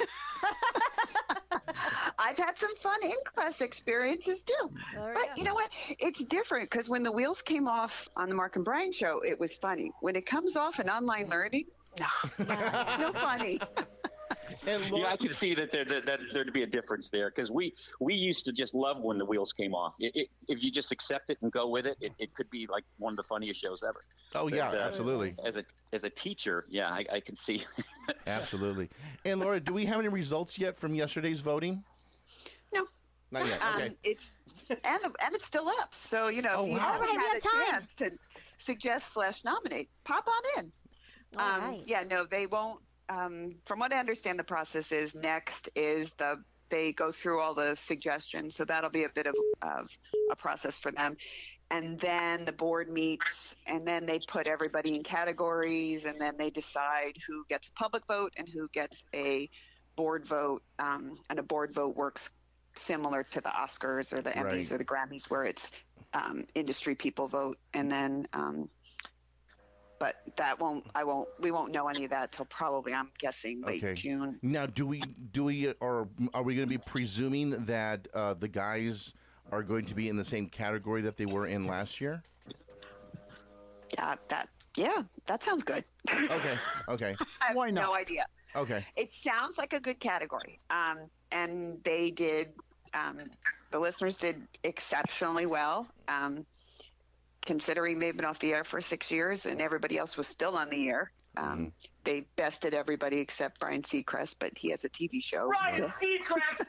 I've had some fun in-class experiences too. There we But go. you know what? It's different because when the wheels came off on the Mark and Brian show, it was funny. When it comes off in online learning, no, no funny. And yeah, Laura, I can see that there that, that there'd be a difference there because we we used to just love when the wheels came off. It, it, if you just accept it and go with it, it, it could be like one of the funniest shows ever. oh yeah, But, uh, absolutely, As a as a teacher, yeah, I, I can see. absolutely. And Laura, do we have any results yet from yesterday's voting? No. Not yet. Um, Okay. it's and the, and it's still up. So you know, Oh, if you wow. haven't All right, we had have a time. chance to suggest slash nominate, pop on in. All um, right. Yeah, no, they won't. Um, from what I understand, the process is next is the they go through all the suggestions, so that'll be a bit of, of a process for them, and then the board meets, and then they put everybody in categories, and then they decide who gets a public vote and who gets a board vote, um, and a board vote works similar to the Oscars or the Emmys Right. or the Grammys, where it's um, industry people vote, and then. Um, but that won't. I won't. We won't know any of that till probably. I'm guessing late Okay. June. Now, do we do we or are we going to be presuming that uh, the guys are going to be in the same category that they were in last year? Yeah, that. Yeah, that sounds good. Okay. Okay. I have Why not? no idea. Okay. It sounds like a good category. Um, and they did. Um, the listeners did exceptionally well. Um, considering they've been off the air for six years and everybody else was still on the air. Um, They bested everybody except Brian Seacrest, but he has a T V show. Ryan Seacrest,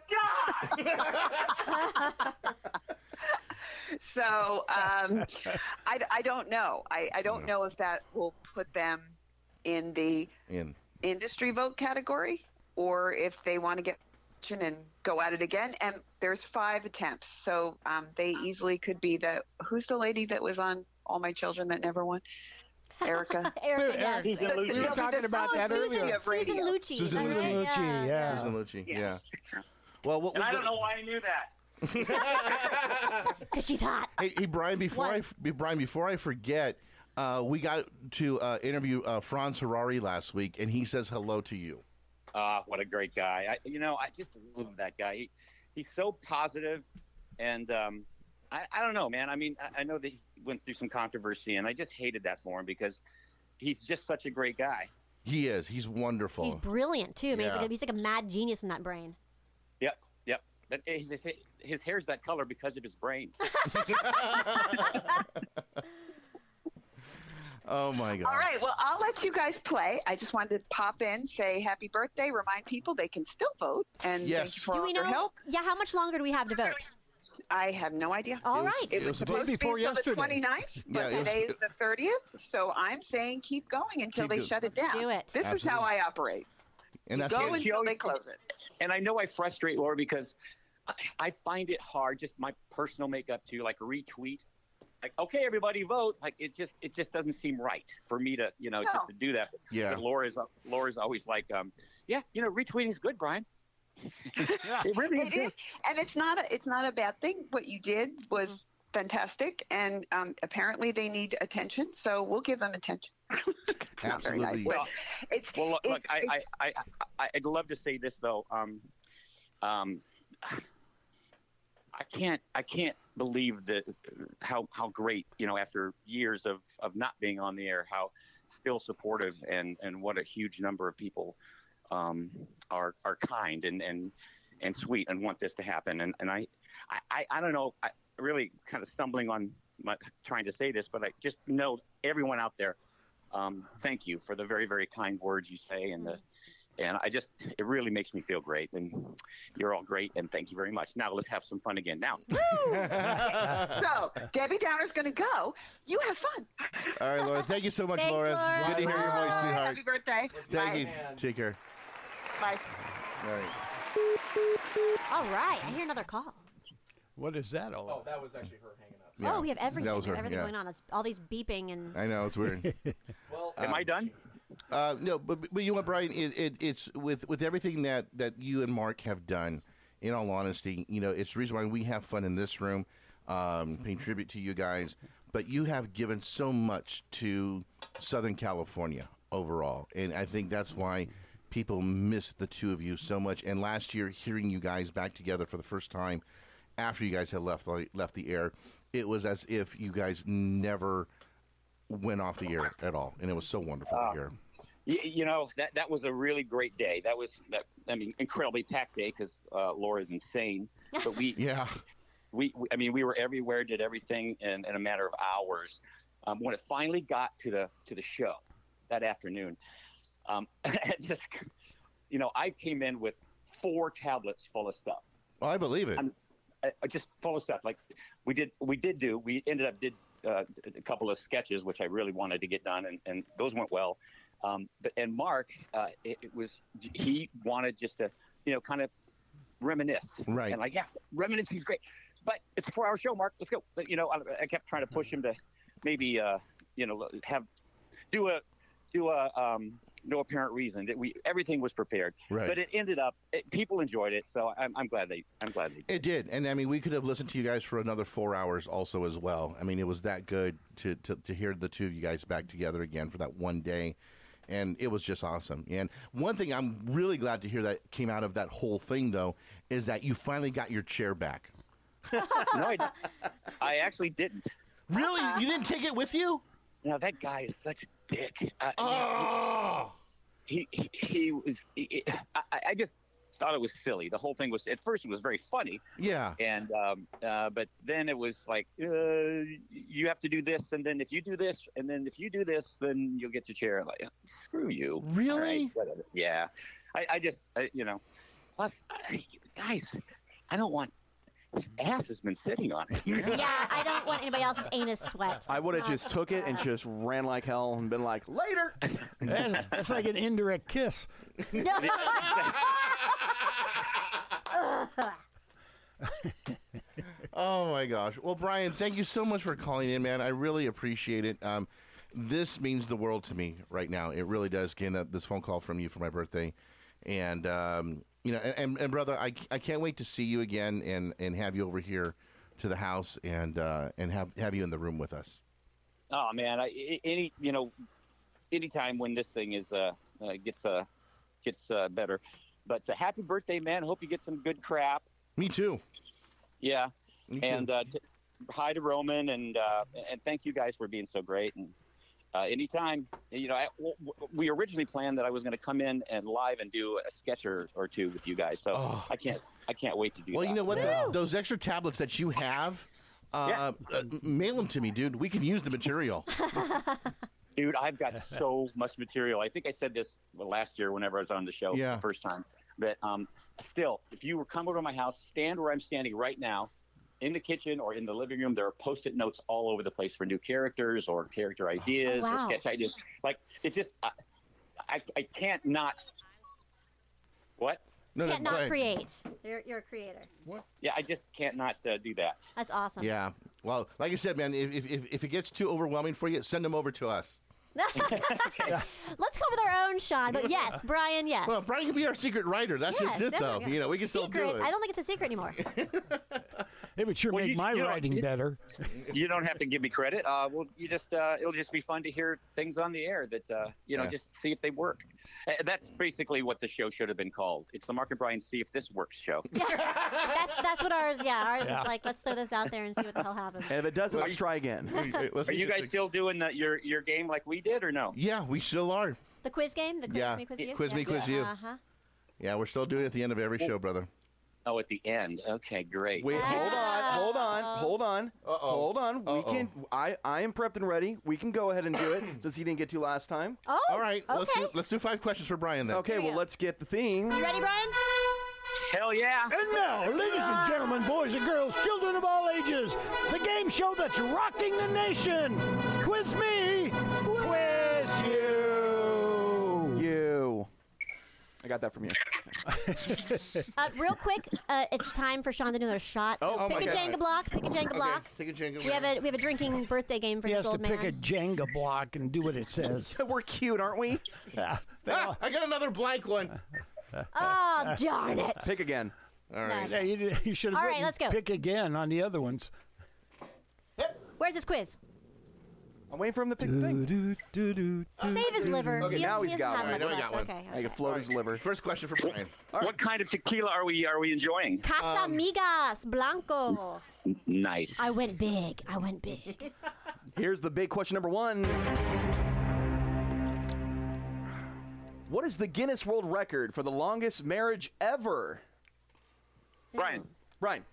God! So um, I, I don't know. I, I don't know if that will put them in the In. industry vote category or if they want to get and go at it again. And there's five attempts. So um, they easily could be the, who's the lady that was on All My Children that never won? Erica. Erica, yes. Susan The- Lucci. We were the- talking the about that Susan earlier. of radio. Susan Lucci. Susan is that Lucci. right? Lucci, yeah. Susan Lucci. Yeah. Yeah. Well, what And we I go- don't know why I knew that. Because she's hot. Hey, hey Brian, before I, Was. f- Brian, before I forget, uh, we got to uh, interview uh, Franz Harari last week, and he says hello to you. Ah, what a great guy. I, you know, I just love that guy. He, he's so positive, and um, I, I don't know, man. I mean, I, I know that he went through some controversy, and I just hated that for him because he's just such a great guy. He is. He's wonderful. He's brilliant, too. I mean, he's, Yeah. like a, he's like a mad genius in that brain. Yep, yep. But his, his, his hair's that color because of his brain. Oh, my God. All right. Well, I'll let you guys play. I just wanted to pop in, say happy birthday, remind people they can still vote. And Yes. thank you for Do all we your know? help. Yeah, how much longer do we have to vote? I have no idea. All right. It it was was the supposed day to be before until the yesterday. twenty-ninth, but Yeah, it was- today is the thirtieth. So I'm saying keep going until Keep they go- shut it Let's down. do it. This is how I operate. And You that's go it. until they close it. And I know I frustrate Laura because I, I find it hard, just my personal makeup, to like retweet. Like, okay, everybody vote. Like, it just it just doesn't seem right for me to, you know, No. just to do that. Yeah. But Laura's Laura's always like, um, yeah, you know, retweeting's good, Brian. It really It is, and it's not a it's not a bad thing. What you did was fantastic, and um, apparently they need attention. So we'll give them attention. It's not very nice, Absolutely. but it's Well, look, it- look I, I, it's- I, I, I'd love to say this though. Um, um, I can't, I can't believe that how how great, you know, after years of, of not being on the air, how still supportive and, and what a huge number of people um, are are kind and, and and sweet and want this to happen. And and I, I, I don't know, I really kind of stumbling on my, trying to say this, but I just know everyone out there. Um, thank you for the very, very kind words you say, and the, and I just, it really makes me feel great, and you're all great, and thank you very much. Now let's have some fun again. Now, so Debbie Downer's going to go. You have fun. All right, Laura. Thank you so much, Thanks, Laura. Laura. Good to hear your voice, Bye. sweetheart. Happy birthday. Thank Bye. you. Take care. Bye. All right. All right. I hear another call. What is that all about? That was actually her hanging up. Yeah, Oh, we have everything. that was her, everything yeah. going on. It's all these beeping and. I know, it's weird. Well, am I done? Uh, no, but but you know what, Brian? It, it, it's with with everything that, that you and Mark have done. In all honesty, you know, it's the reason why we have fun in this room, um, paying tribute to you guys. But you have given so much to Southern California overall, and I think that's why people miss the two of you so much. And last year, hearing you guys back together for the first time after you guys had left the, left the air, it was as if you guys never went off the air at all, and it was so wonderful to hear. You, you know, that that was a really great day. That was, that, I mean, incredibly packed day because uh, Laura's insane. But we, Yeah. we, we, I mean, we were everywhere, did everything in, in a matter of hours. Um, when it finally got to the to the show that afternoon, um, just, you know, I came in with four tablets full of stuff. Oh, I believe it. I'm, I, I just full of stuff. Like we did, we did do. We ended up did uh, a couple of sketches, which I really wanted to get done, and, and those went well. Um, but and Mark, uh, it, it was he wanted just to, you know, kind of reminisce, Right. And like, yeah, reminiscing's great, but it's a four-hour show, Mark. Let's go. But, you know, I, I kept trying to push him to maybe, uh, you know, have do a do a um, no apparent reason that we everything was prepared, Right. but it ended up it, people enjoyed it, so I'm, I'm glad they I'm glad they did. It did, and I mean, we could have listened to you guys for another four hours also as well. I mean, it was that good to, to, to hear the two of you guys back together again for that one day, and it was just awesome. And one thing I'm really glad to hear that came out of that whole thing, though, is that you finally got your chair back. No, I, I actually didn't. Really? You didn't take it with you? No, that guy is such a dick. Uh, Oh! He, he, he was. He, I, I just thought it was silly. The whole thing was. At first, it was very funny. Yeah. And um, uh, but then it was like, uh, you have to do this, and then if you do this, and then if you do this, then you'll get your chair. I'm like, screw you. Really? All right, whatever. Yeah. I, I just, I, you know. Plus, I, guys, I don't want. His ass has been sitting on it. You know? Yeah, I don't want anybody else's anus sweat. I would have That's just took it and just ran like hell and been like, later. That's, that's like an indirect kiss. Oh my gosh! Well, Brian, thank you so much for calling in, man. I really appreciate it. Um, this means the world to me right now. It really does. Getting that, this phone call from you for my birthday, and um, you know, and, and brother, I, I can't wait to see you again and, and have you over here to the house and uh, and have have you in the room with us. Oh man, I, any you know, anytime when this thing is uh, uh gets uh gets uh, better. But uh, happy birthday, man! Hope you get some good crap. Me too. Yeah, Me too. and uh, t- hi to Roman, and uh, and thank you guys for being so great. And uh, anytime, you know, I, w- w- we originally planned that I was going to come in and live and do a sketch or, or two with you guys. So Oh. I can't I can't wait to do Well, that. you know what? The, those extra tablets that you have, uh, uh, mail them to me, dude. We can use the material. Dude, I've got so much material. I think I said this last year whenever I was on the show Yeah. the first time. But um, still, if you were come over to my house, stand where I'm standing right now, in the kitchen or in the living room, there are Post-it notes all over the place for new characters or character ideas Oh, wow. or sketch ideas. Like, it's just, I, I, I can't not. What? No, Can't not create. You're, you're a creator. What? Yeah, I just can't not uh, do that. That's awesome. Yeah. Well, like I said, man, if, if if it gets too overwhelming for you, send them over to us. Let's come with our own, Sean. But yes, Brian, yes. Well, Brian can be our secret writer. That's Yes, just it, though. definitely. You know, we can secret. still do it. I don't think it's a secret anymore. It would sure Well, make you- my you don't- writing you- better. You don't have to give me credit. Uh, well, you just uh, it'll just be fun to hear things on the air that uh, you know Yeah. just see if they work. Uh, That's basically what the show should have been called. It's the Mark and Brian See If This Works show. That's that's what ours. Yeah, ours Yeah. is like let's throw this out there and see what the hell happens. And if it doesn't, let's try again. Are you guys still doing the, your your game like we did or no? Yeah, we still are. The quiz game, the quiz Yeah. me, quiz you. Quiz yeah. me, quiz you. Uh huh. Yeah, we're still doing it at the end of every show, brother. Oh, at the end. Okay, great. Wait, hold on, hold on, hold on, hold on. We Uh-oh. can. I I am prepped and ready. We can go ahead and do it since he didn't get to last time. Oh. All right, let's do, let's do five questions for Brian then. Okay, well let's get the theme. You ready, Brian? Hell yeah. And now, ladies and gentlemen, boys and girls, children of all ages, the game show that's rocking the nation. Quiz me, quiz you. You. I got that from you. Uh, real quick, uh, it's time for Sean to do another shot. So Oh, oh pick my a God. Jenga block. Pick a Jenga Okay, block. take a Jenga We have block. a we have a drinking birthday game for He this has to old pick man. a Jenga block and do what it says. We're cute, aren't we? Yeah. Ah, I got another blank one. Oh darn it! Pick again. All right. Yeah, you, did- you should have All right, written let's go. pick again on the other ones. Where's this quiz? I'm waiting for him to pick the thing. Save his liver. Okay, He- now he he's doesn't got have one. much Now he left. got one. Okay. I can float his liver. First question for Brian. What kind of tequila are we are we enjoying? Casamigas Blanco. Nice. I went big. I went big. Here's the big question number one. What is the Guinness World Record for the longest marriage ever? Brian, Brian.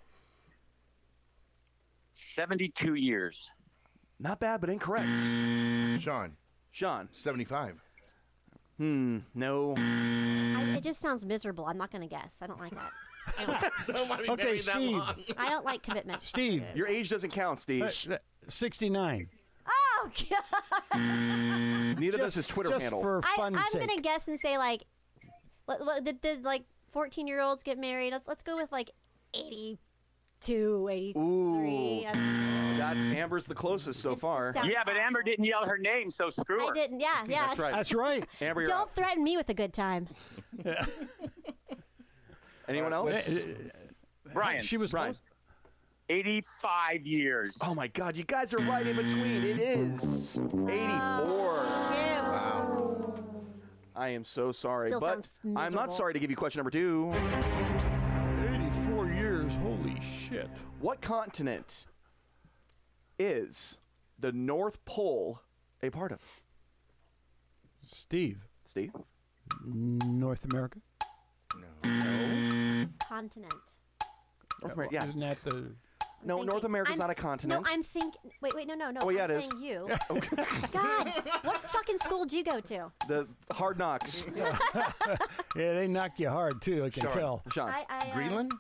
seventy-two years. Not bad, but incorrect. Sean. Sean. seventy-five. Hmm. No. I, it just sounds miserable. I'm not going to guess. I don't like that. I don't, Don't want to be Okay, married that Steve. long. I don't like commitment. Steve, Your age doesn't count, Steve. uh, uh, sixty-nine. Oh God! Neither does his Twitter just handle. for I, fun I'm sake. gonna guess and say like, let- let- did, did like fourteen year olds get married? Let's, let's go with like eighty-two, eighty-three. Ooh. I'm- That's Amber's the closest so It's just far. sound- Yeah, but Amber didn't yell her name, so screw her. I didn't. Yeah, yeah. That's right. That's right. Amber, you're Don't up. threaten me with a good time. Anyone else? Brian, She was Brian. close. eighty-five years. Oh my God, you guys are right in between. It is eighty-four. Shoot. I am so sorry, Still but sounds I'm not miserable. sorry to give you question number two. eighty-four years. Holy shit. What continent is the North Pole a part of? Steve, Steve? North America. Continent. North America, yeah. Isn't that the? No, Thinking- North America's I'm- not a continent. No, I'm thinking. Wait, wait, no, no, no. Oh, yeah, I'm it is. saying you. God, what fucking school did you go to? The Hard Knocks. Yeah, they knock you hard too. I can Sean. tell. Sean. I, I, uh, Greenland?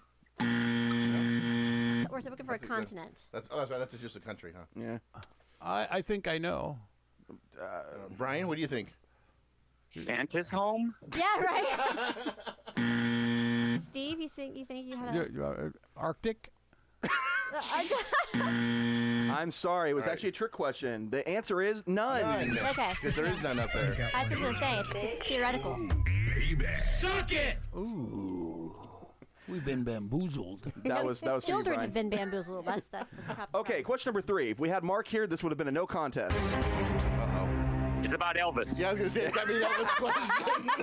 We're looking for a continent. That's, oh, that's right. That's just a country, huh? Yeah. I, I think I know. Uh, Brian, what do you think? Santa's home? Yeah, right. Steve, you think you think you had a? You- uh, Arctic. I'm sorry. It was All right. actually a trick question. The answer is none. Okay. Because there is none up there. I was just gonna say it's, it's theoretical. Suck it! Ooh. We've been bamboozled. That was that was for you, Children Brian. have been bamboozled. That's that's the props. Okay, question number three. If we had Mark here, this would have been a no contest. Uh-oh. It's about Elvis. Yeah, I was going to say, that mean Elvis question.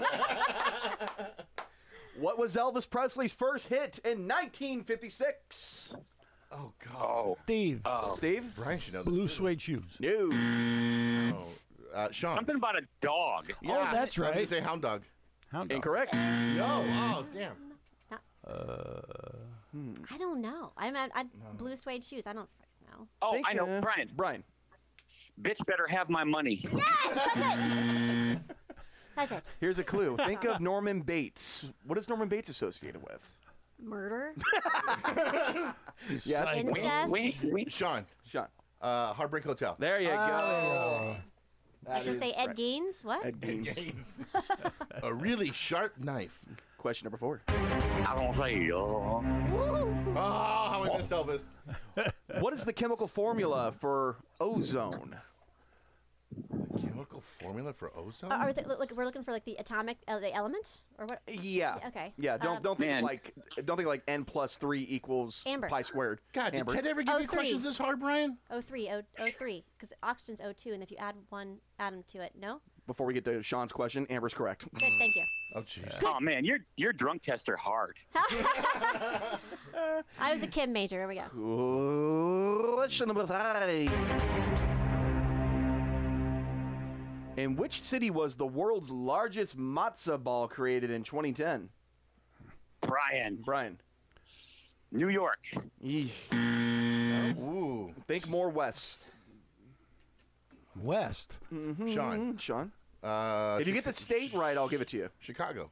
What was Elvis Presley's first hit in nineteen fifty-six? Oh, God. Oh. Steve. Oh. Steve? Brian should know this. Blue suede shoes. No. Oh. Uh, Sean. Something about a dog. Yeah, Oh, that's I was right. going to say hound dog. Hound dog. Incorrect. No. Oh, damn. I don't know. I'm I, I, blue suede shoes. I don't know. Oh, Think, I know. uh, Brian. Brian. Bitch better have my money. Yes, that's it. That's it. Here's a clue. Think of Norman Bates. What is Norman Bates associated with? Murder. Yes. Incest. Wink, wink. Sean. Sean. Uh, Heartbreak Hotel. There you Ah, go. I was gonna say Ed Gein. What? Ed Gein. A really sharp knife. Question number four. I don't say. Oh. Oh, how I miss Elvis. What is the chemical formula for ozone? Chemical formula for ozone? Uh, are they, look, we're looking for like the atomic, uh, the element, or what? Yeah. Yeah, okay. Yeah. Don't Um, don't think Man. like don't think like n plus three equals Amber. pi squared. God, did Amber. Ted ever give Oh, you three. questions this hard, Brian? O three, O O three, because oxygen's O two, and if you add one atom to it, no. Before we get to Sean's question, Amber's correct. Good, thank you. Oh, jeez. Oh man, you're you're drunk tester hard. I was a chem major. Here we go. Question number five. In which city was the world's largest matzo ball created in twenty ten? Brian. Brian. New York. Eeh. Ooh. Think more west. West. Mm-hmm. Sean. Sean. Uh, If you get the state right, I'll give it to you. Chicago.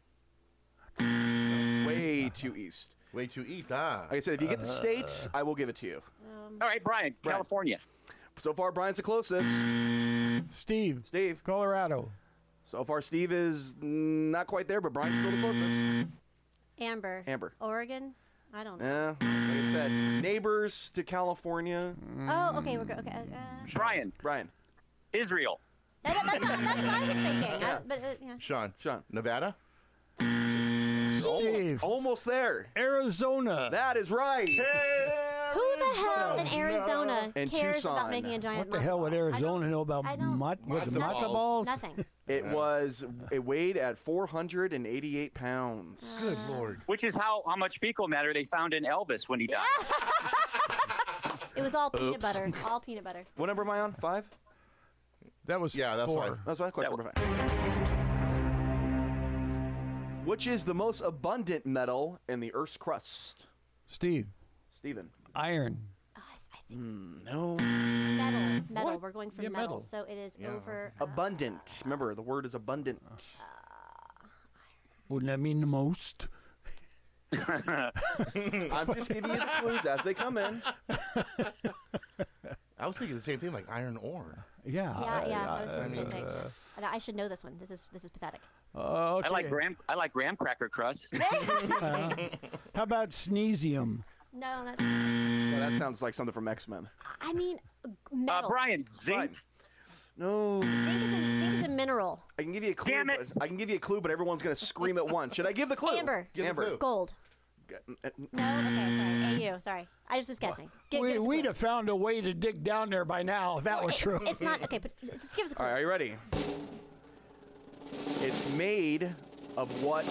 Way too east. Way too east. Ah. Like I said, if you get the state, I will give it to you. All right, Brian. Brian. California. So far, Brian's the closest. Steve. Steve. Colorado. So far, Steve is not quite there, but Brian's still the closest. Amber. Amber. Oregon. I don't know. Yeah, like I said, neighbors to California. Oh, okay. We're go- okay. Uh, Brian. Brian. Israel. that, that's, what, that's what I was thinking. I, but uh, yeah. Sean. Sean. Nevada. Almost, almost there. Arizona. That is right. Who the hell in Arizona And cares Tucson. about making a giant? What the hell would Arizona know about I don't- mut- what's Matzo matzo balls. balls? Nothing. It was. It weighed at four hundred eighty-eight pounds. Good Lord. Which is how how much fecal matter they found in Elvis when he died. It was all peanut Oops. butter. All peanut butter. What number am I on? Five. That was Yeah, that's four. fine. That's right. Question number five. Which is the most abundant metal in the Earth's crust? Steve. Stephen. Iron. Mm, no. Metal. Metal. What? We're going for Yeah, metal. metal. So it is Yeah. over. Uh, Abundant. Remember, the word is abundant. Wouldn't that mean the most? I'm just giving you the clues as they come in. I was thinking the same thing, like iron ore. Yeah. yeah, yeah. I was uh, thinking the same thing. uh, And I should know this one. This is this is pathetic. uh, okay. I like graham. I like graham cracker crust. Uh, how about sneesium? No, that's. Well, that sounds like something from X-Men. I mean, Uh, metal. Brian. Zinc. Right. No. Zinc is a, zinc is a mineral. I can give you a clue. Damn it. But I can give you a clue, but everyone's going to scream at once. Should I give the clue? Amber. Give the Amber. clue. Gold. No. Okay. Sorry. A U. Sorry. I was just guessing. Gi- we, give us a we'd clue. have found a way to dig down there by now if that Well, were it's, true. It's not okay, but just give us a clue. All right, are you ready? It's made of what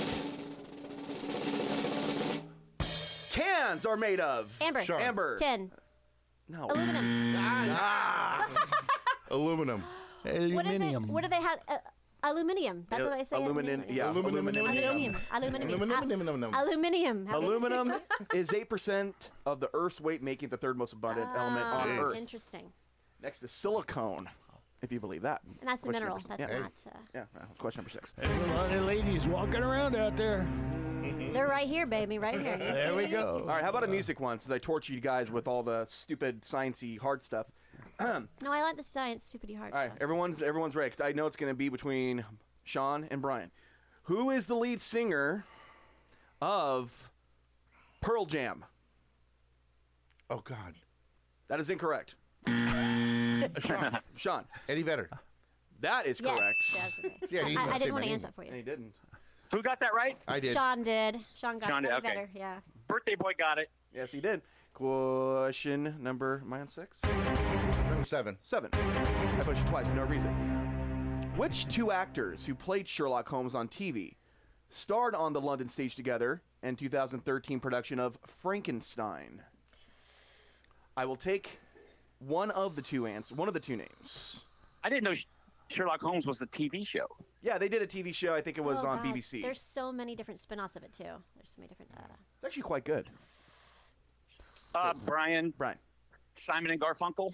cans are made of. Amber. Sean. Amber. Tin. No. Aluminum. Ah. Aluminum. What is it? Aluminium. What do they have? Uh, aluminium. That's what they say. Aluminum. Yeah. Aluminum. Aluminium. Aluminium. Aluminum. Al- Aluminium. How many- Aluminum is eight percent of the Earth's weight, making it the third most abundant element on Oh, Earth. Interesting. Next is silicone, if you believe that. And that's a Question mineral. number- That's yeah. not. Uh, Yeah, that was question number six. There's a lot of ladies walking around out there. they're right here, baby. Right here. You There see we these? go. You see- All right, how about a music one, since I torture you guys with all the stupid, sciencey, hard stuff. All No, I like the science. Stupidly hard right, stuff. everyone's everyone's ready, 'cause I know it's going to be between Sean and Brian. Who is the lead singer of Pearl Jam? Oh, God. That is incorrect. Uh, Sean. Sean. Eddie Vedder. That is Yes, correct. that's okay. See, I didn't I, even I say didn't my want to name. answer that for And you. he didn't. Who got that right? I did. Sean did. Sean got Sean it did, better. okay. Yeah. birthday boy got it. Yes, he did. Question number, am I on six? Number seven. Seven. I pushed you twice for no reason. Which two actors who played Sherlock Holmes on T V starred on the London stage together in two thousand thirteen production of Frankenstein? I will take one of the two ans- one of the two names. I didn't know Sherlock Holmes was a T V show. Yeah, they did a T V show. I think it was Oh, on God. B B C. There's so many different spin-offs of it, too. There's so many different... Uh... It's actually quite good. Uh, Brian. Brian. Simon and Garfunkel.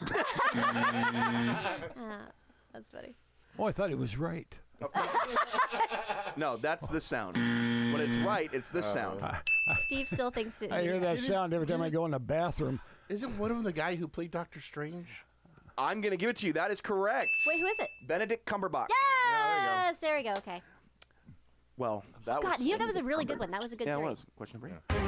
uh, that's funny. Oh, I thought it was right. No, that's the sound. When it's right, it's this sound. Steve still thinks it. I hear that Did it- sound every time I go in the bathroom. Isn't one of them the guy who played Doctor Strange? I'm going to give it to you. That is correct. Wait, who is it? Benedict Cumberbatch. Yes! There we go. Okay. Well, that God, was... you know, that was a really good one. That was a good Yeah, it three. was. Question number eight.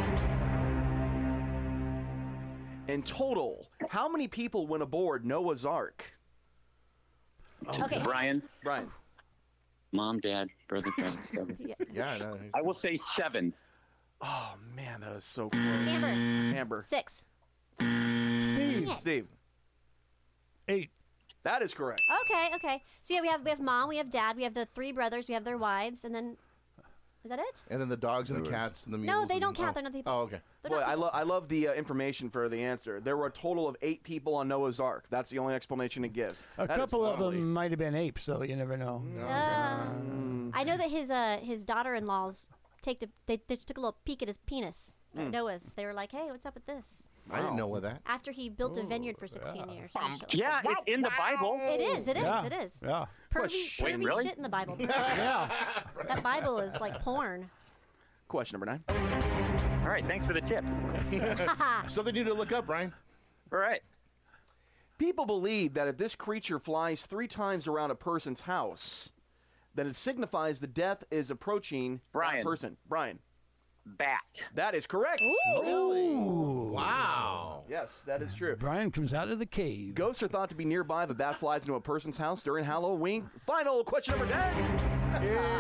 In total, how many people went aboard Noah's Ark? Okay. Brian. Brian. Mom, Dad, brother, brother, brother. Yeah. Yeah, I know. I will say seven. Oh, man, that is so close. Amber. Amber. Six. Steve. it. Steve. Eight. That is correct. Okay, okay. So yeah, we have we have mom, we have dad, we have the three brothers, we have their wives, and then is that it? And then the dogs and the cats and the mules. No, they and- don't count. oh. They're not people. Oh, okay. They're Boy, not I, people. lo- I love the uh, information for the answer. There were a total of eight people on Noah's Ark. That's the only explanation it gives. A That is couple of lovely. them might have been apes, though. You never know. Uh, I know that his uh his daughter-in-laws take to, they, they took a little peek at his penis. At Noah's. They were like, "Hey, what's up with this?" I didn't know what that. After he built a vineyard for sixteen years. some shit like Yeah, that. it's in the Bible. It is. It is. Yeah. It is. Yeah. Pervy, Wait, pervy really? shit in the Bible. Yeah. That Bible is like porn. Question number nine. All right, thanks for the tip. Something new to look up, Brian. All right. People believe that if this creature flies three times around a person's house, then it signifies the death is approaching Brian. that person. Brian. Bat. That is correct. Really? Wow. Yes, that is true. Brian comes out of the cave. Ghosts are thought to be nearby if a bat flies into a person's house during Halloween. Final question number ten.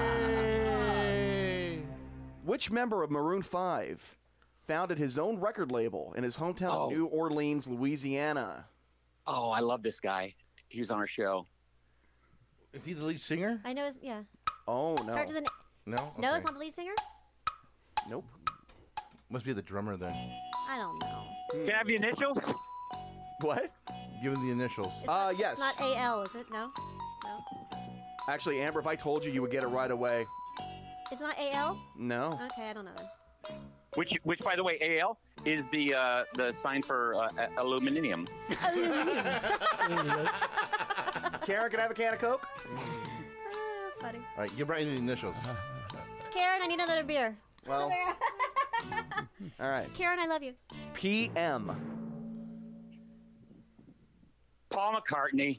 Yay. Which member of Maroon five founded his own record label in his hometown Oh. of New Orleans, Louisiana? Oh, I love this guy. He was on our show. Is he the lead singer? I know. It's, yeah. Oh, no. Starts with an. No. No, Okay. it's not the lead singer. Nope. Must be the drummer then. I don't know. Can I have the initials? What? Give him the initials. It's Uh, not, yes. It's not A L, is it? No. No. Actually, Amber, if I told you, you would get it right away. It's not A L. No. Okay, I don't know then. Which, which, by the way, A L is the uh, the sign for uh, a- aluminium. Karen, can I have a can of Coke? Ah, funny. All right, give Brian the initials. Karen, I need another beer. Well, all right. Karen, I love you. P M. Paul McCartney.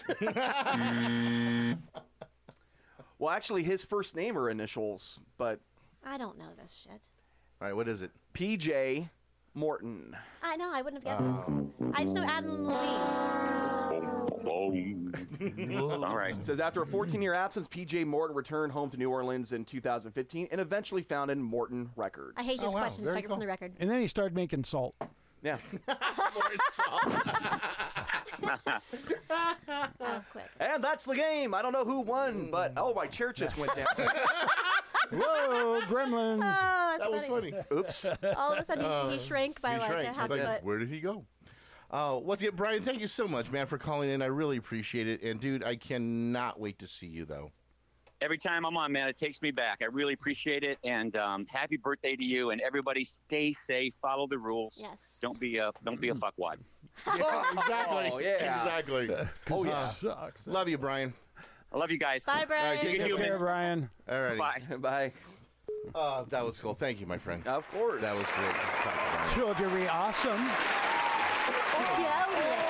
Well, actually, his first name are initials, but I don't know this shit. All right, what is it? P J Morton. I know. I wouldn't have guessed this. I just know Adam Levine. All right. It says after a fourteen-year absence, P J Morton returned home to New Orleans in two thousand fifteen and eventually founded Morton Records. I hate this Oh, wow. question. Very Strike it cool. from the record. And then he started making salt. Yeah. That was quick. And that's the game. I don't know who won, but oh, my chair just went down. Whoa, gremlins. Oh, that's That was funny. funny. Oops. All of a sudden, he, he shrank by He like shrank. a I half was a like, foot. where did he go? Uh, once again, Brian, thank you so much, man, for calling in. I really appreciate it. And, dude, I cannot wait to see you, though. Every time I'm on, man, it takes me back. I really appreciate it. And um, happy birthday to you. And everybody stay safe. Follow the rules. Yes. Don't be a don't be a fuckwad. Oh, exactly. Oh, yeah. Exactly. Oh, yeah. Sucks. Love you, Brian. I love you guys. Bye, Brian. All right, take Good care, human. Care, Brian. All righty. Bye. Bye. Uh, that was cool. Thank you, my friend. Of course. That was great. Talk to Brian. Children, awesome. Totally.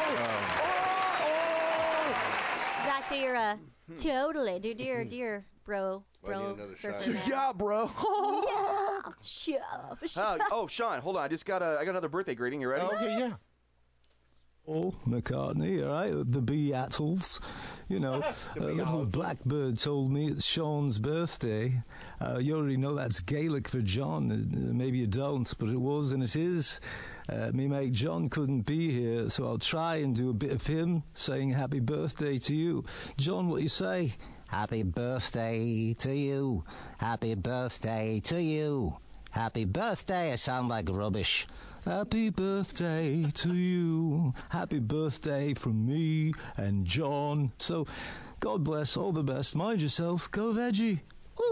Um, Zach, do your uh, totally. Do do your do your bro Well, I need bro another surfer shot. man. Yeah, bro. Yeah. Shut up. Uh, oh, Sean, hold on. I just got a I got another birthday greeting. You ready? oh, okay, yeah. Paul McCartney, all right, the Beatles. You know, a little blackbird told me it's Sean's birthday. Uh, you already know that's Gaelic for John. Uh, maybe you don't, but it was and it is. Uh, me mate John couldn't be here, so I'll try and do a bit of him saying happy birthday to you. John, what you say? Happy birthday to you. Happy birthday to you. Happy birthday. I sound like rubbish. Happy birthday to you. Happy birthday from me and John. So, God bless, all the best. Mind yourself. Go veggie.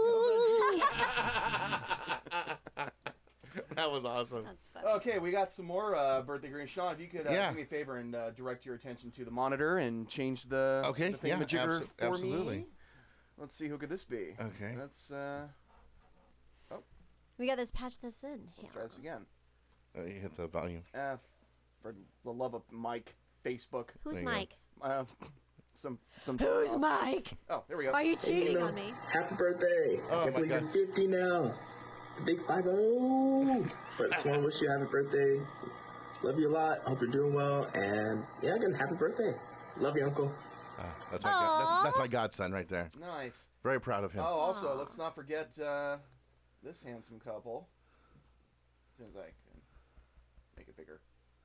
That was awesome. That's Okay, we got some more uh, birthday greetings. Sean, if you could uh, Yeah. do me a favor and uh, direct your attention to the monitor and change the, Okay, the yeah, thingamajigger abso- for absolutely. me. Let's see, who could this be? Okay. That's, uh... Oh, We got this patch this in. let's try this again. Uh, you hit the volume. Uh, for the love of Mike, Facebook. Who's There you go. Mike? Uh, some, some. Who's uh, Mike? Oh, there we go. Are you cheating on me? Happy birthday. Oh, I can't my believe God. you're fifty now. The big five oh. But I just want to wish you a happy birthday. Love you a lot. Hope you're doing well. And yeah, again, happy birthday. Love you, Uncle. Uh, that's, my god, that's, that's my godson right there. Nice. Very proud of him. Oh, also, let's not forget uh, this handsome couple. As soon as I can make it bigger.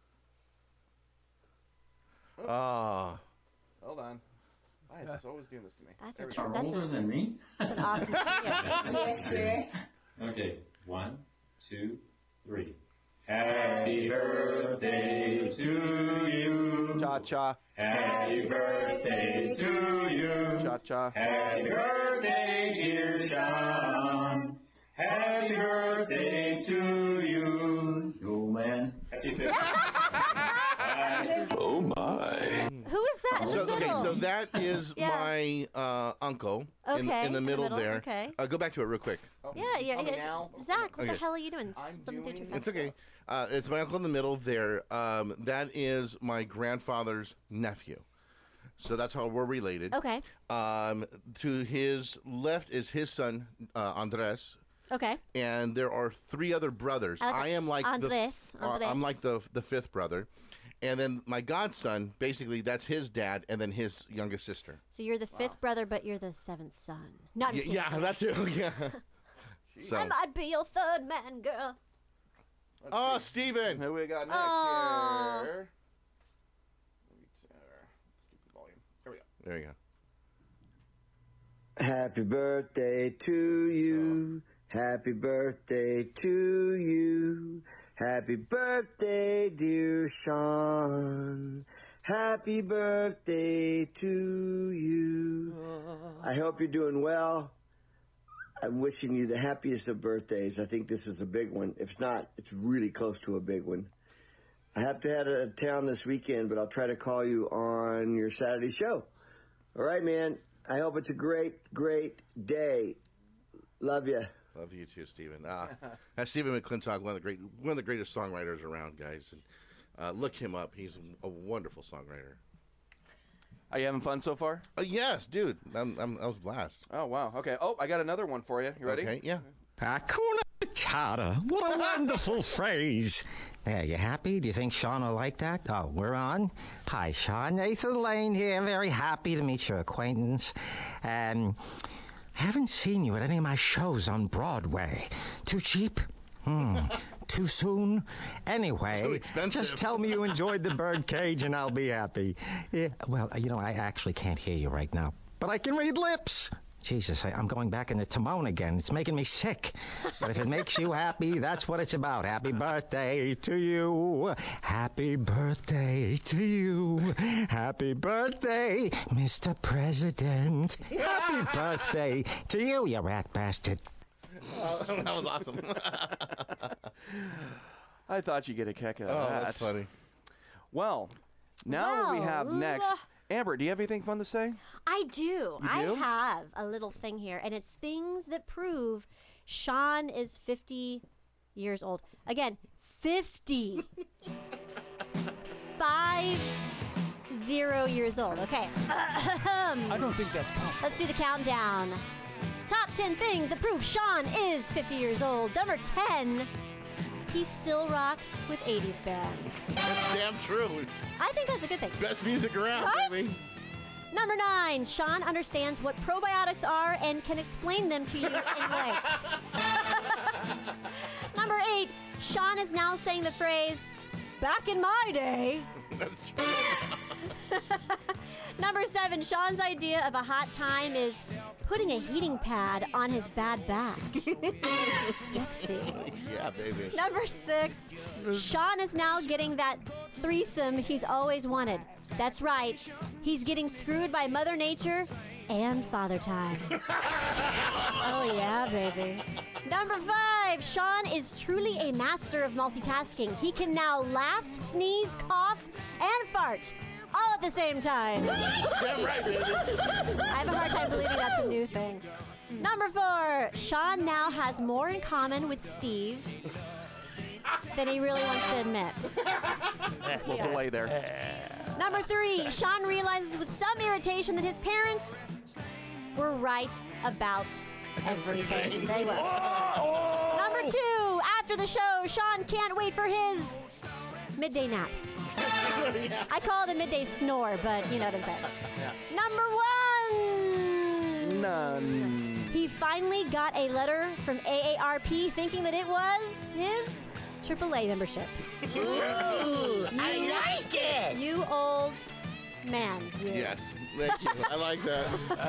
Ah. Hold on. Why is this always doing this to me? That's There a we tr- go. that's a- than me? That's an awesome trio. Yes, sir. Okay, one, two, three. Happy birthday to you. Cha cha. Happy birthday to you. Cha cha. Happy birthday, dear Sean. Happy birthday to you. Yo, man. Happy birthday. Oh my. Who is that in So the okay, middle? so that is Yeah. my uh, uncle in, Okay, in the in the middle, middle, there. okay. Uh, go back to it real quick. Yeah, yeah, Okay, yeah. now- Zach, what the Okay. hell are you doing? Flipping through too fast. It's okay. Uh, it's my uncle in the middle there. Um, that is my grandfather's nephew. So that's how we're related. Okay. Um, to his left is his son, uh, Andres. Okay. And there are three other brothers. I like I am like Andres, the uh, I'm Andres. like the the fifth brother. And then my godson, basically, that's his dad, and then his youngest sister. So you're the fifth brother, but you're the seventh son. No, I'm Y- just kidding. yeah, that too. Yeah. So- I might be your third man, girl. Oh, Steven. Who we got next Aw. here? Stupid volume. Here we go. There you go. Happy birthday to you. Happy birthday to you. Happy birthday, dear Sean. Happy birthday to you. I hope you're doing well. I'm wishing you the happiest of birthdays. I think this is a big one. If it's not, it's really close to a big one. I have to head out of town this weekend, but I'll try to call you on your Saturday show. All right, man. I hope it's a great, great day. Love you. Love you too, Stephen. Uh, that's Stephen McClintock, one of the great, one of the greatest songwriters around, guys. And uh, look him up; he's a wonderful songwriter. Are you having fun so far? Uh, yes, dude. I'm, I'm, I was blast. Oh wow. Okay. Oh, I got another one for you. You ready? Okay. Yeah. Hakuna Matata. What a wonderful phrase. There, you happy? Do you think Sean will like that? Oh, we're on. Hi, Sean. Nathan Lane here. Very happy to meet your acquaintance. Um, I haven't seen you at any of my shows on Broadway. Too cheap? Hmm. Too soon? Anyway, Too expensive. just tell me you enjoyed the birdcage and I'll be happy. Yeah, well, you know, I actually can't hear you right now, but I can read lips. Jesus, I, I'm going back into Timon again. It's making me sick. But if it makes you happy, that's what it's about. Happy birthday to you. Happy birthday to you. Happy birthday, Mister President. Happy birthday to you, you rat bastard. Oh, that was awesome. I thought you'd get a kick out of Oh, that. that's funny. Well, now we have Well, next. uh, Amber, do you have anything fun to say? I do. You I do? have a little thing here, and it's things that prove Sean is fifty years old. Again, fifty. Five zero years old. Okay. I don't think that's possible. Let's do the countdown. Top ten things that prove Sean is fifty years old. Number ten. he still rocks with eighties bands. That's damn true. I think that's a good thing. Best music around, Right? baby. Number nine, Sean understands what probiotics are and can explain them to you in length. Number eight, Sean is now saying the phrase, back in my day. That's true. Number seven, Sean's idea of a hot time is putting a heating pad on his bad back. Sexy. Yeah, baby. Number six, Sean is now getting that threesome he's always wanted. That's right, he's getting screwed by Mother Nature and Father Time. Oh yeah, baby. Number five, Sean is truly a master of multitasking. He can now laugh, sneeze, cough, and fart all at the same time. Damn right, baby. I have a hard time believing that's a new thing. Number four, Sean now has more in common with Steve than he really wants to admit. A little delay there. Number three, Sean realizes with some irritation that his parents were right about everything. They were. Number two, after the show, Sean can't wait for his midday nap. I call it a midday snore, but you know what I'm saying. Number one. None. He finally got a letter from A A R P thinking that it was his triple A membership. Ooh, I like it. You old man. You. Yes, thank you. I like that.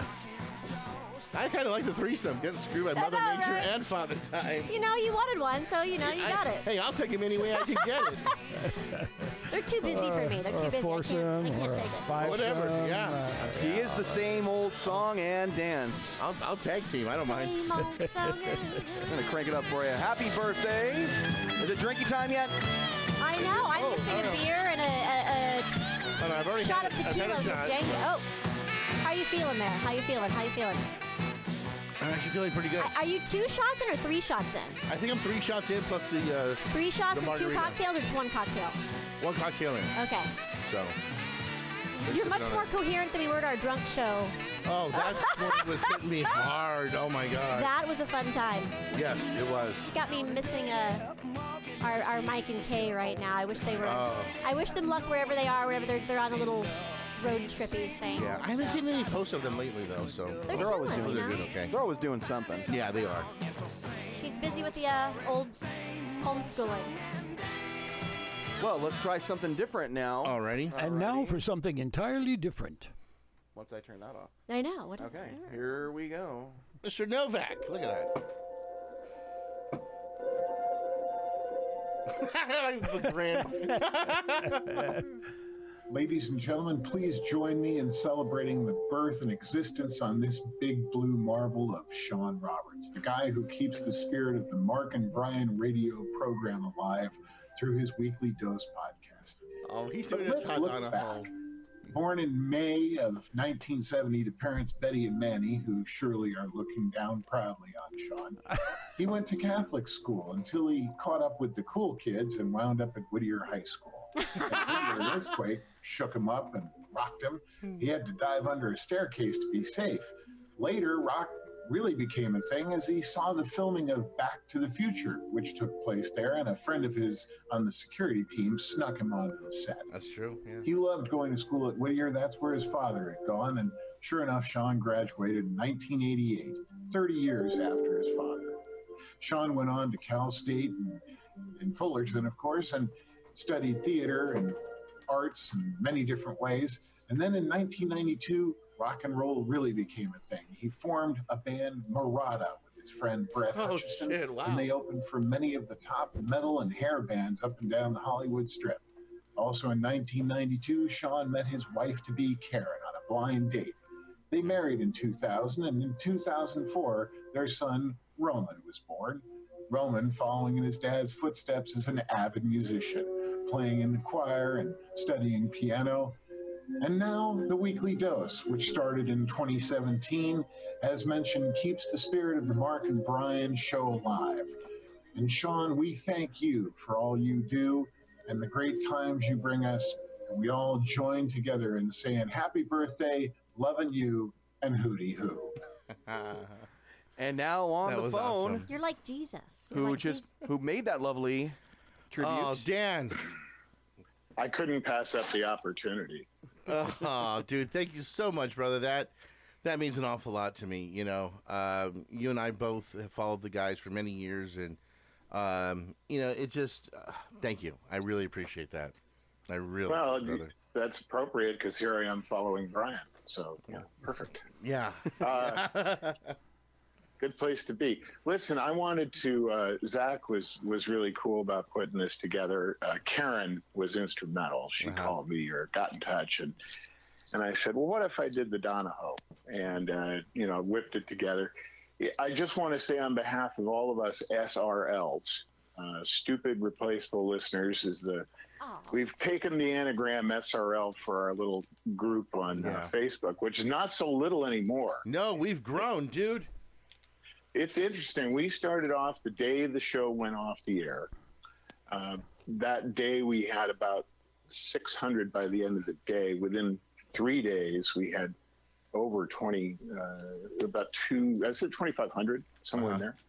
I kind of like the threesome, getting screwed by Mother know, Nature right? and Father Time. You know, you wanted one, so you know, you I- got it. Hey, I'll take him any way I can get it. They're too busy for me. They're Or too a busy. I foursome, can't, I can't or a take it. five Whatever, some, yeah. uh, He is the same old song and dance. I'll, I'll tag team. I don't mind. Same old song. I'm gonna crank it up for you. Happy birthday! Is it drinky time yet? I know. I'm Oh, missing oh, a no. beer and a, a, Oh, no, I've a already shot had of it. I've had tequila a with shot. Django. Oh, how you feeling there? How you feeling? How you feeling? I'm actually feeling pretty good. Are, are you two shots in or three shots in? I think I'm three shots in plus the uh, Three shots the and two margarita. cocktails or just one cocktail? One cocktail in. Okay. So. You're much on more it. coherent than we were at our drunk show. Oh, that one was hitting me hard. Oh my God. That was a fun time. Yes, it was. It's got me missing a, our, our Mike and Kay right now. I wish they were. Oh. I wish them luck wherever they are, wherever they're, they're on a little road trippy thing. Yeah, I haven't So- seen any posts of them lately though. So They're They're always chilling, doing. you they're know? good. Okay. They're always doing something. Yeah, they are. She's busy with the uh, old homeschooling. Well, let's try something different now. Alrighty. And now for something entirely different. Once I turn that off. I know. What is Okay, it? here we go. Mister Novak, look at that. The grand- Ladies and gentlemen, please join me in celebrating the birth and existence on this big blue marble of Sean Roberts, the guy who keeps the spirit of the Mark and Brian radio program alive through his weekly dose podcast. Oh, he's But doing a let's ton look on a back. hole. Born in May of nineteen seventy to parents Betty and Manny, who surely are looking down proudly on Sean, he went to Catholic school until he caught up with the cool kids and wound up at Whittier High School. And an earthquake shook him up and rocked him. He had to dive under a staircase to be safe. Later, rock really became a thing as he saw the filming of Back to the Future, which took place there, and a friend of his on the security team snuck him onto the set. That's true. Yeah. He loved going to school at Whittier. That's where his father had gone. And sure enough, Sean graduated in nineteen eighty-eight, thirty years after his father. Sean went on to Cal State and, and Fullerton, of course, and studied theater and arts in many different ways. And then in nineteen ninety-two, rock and roll really became a thing. He formed a band, Murata, with his friend Brett Oh, Hutchison, shit, wow. and they opened for many of the top metal and hair bands up and down the Hollywood Strip. Also in nineteen ninety-two, Sean met his wife-to-be Karen on a blind date. They married in two thousand, and in two thousand four, their son, Roman, was born. Roman, following in his dad's footsteps, is an avid musician, playing in the choir and studying piano. And now, the Weekly Dose, which started in twenty seventeen, as mentioned, keeps the spirit of the Mark and Brian show alive. And Sean, we thank you for all you do and the great times you bring us. And we all join together in saying happy birthday, loving you, and hootie hoo. And now on That the was phone, awesome. You're like Jesus. You're who like just Jesus. who made that lovely tribute. Oh, Dan. I couldn't pass up the opportunity. Oh, dude, thank you so much, brother. That that means an awful lot to me. You know, um, you and I both have followed the guys for many years, and um, you know, it just uh, thank you. I really appreciate that. I really, Well, do, brother. that's appropriate because here I am following Brian. So, yeah, perfect. Yeah. Uh, good place to be. Listen, I wanted to. Uh, Zach was was really cool about putting this together. Uh, Karen was instrumental. She Uh-huh. called me or got in touch, and and I said, well, what if I did the Donahoe? And uh, you know, whipped it together. I just want to say on behalf of all of us S R Ls, uh, stupid replaceable listeners, is the we've taken the anagram S R L for our little group on Yeah. uh, Facebook, which is not so little anymore. No, we've grown, dude. It's interesting. We started off the day the show went off the air. Uh, that day we had about six hundred by the end of the day. Within three days, we had over twenty, uh, about two, I said twenty-five hundred, somewhere in Uh-huh. there.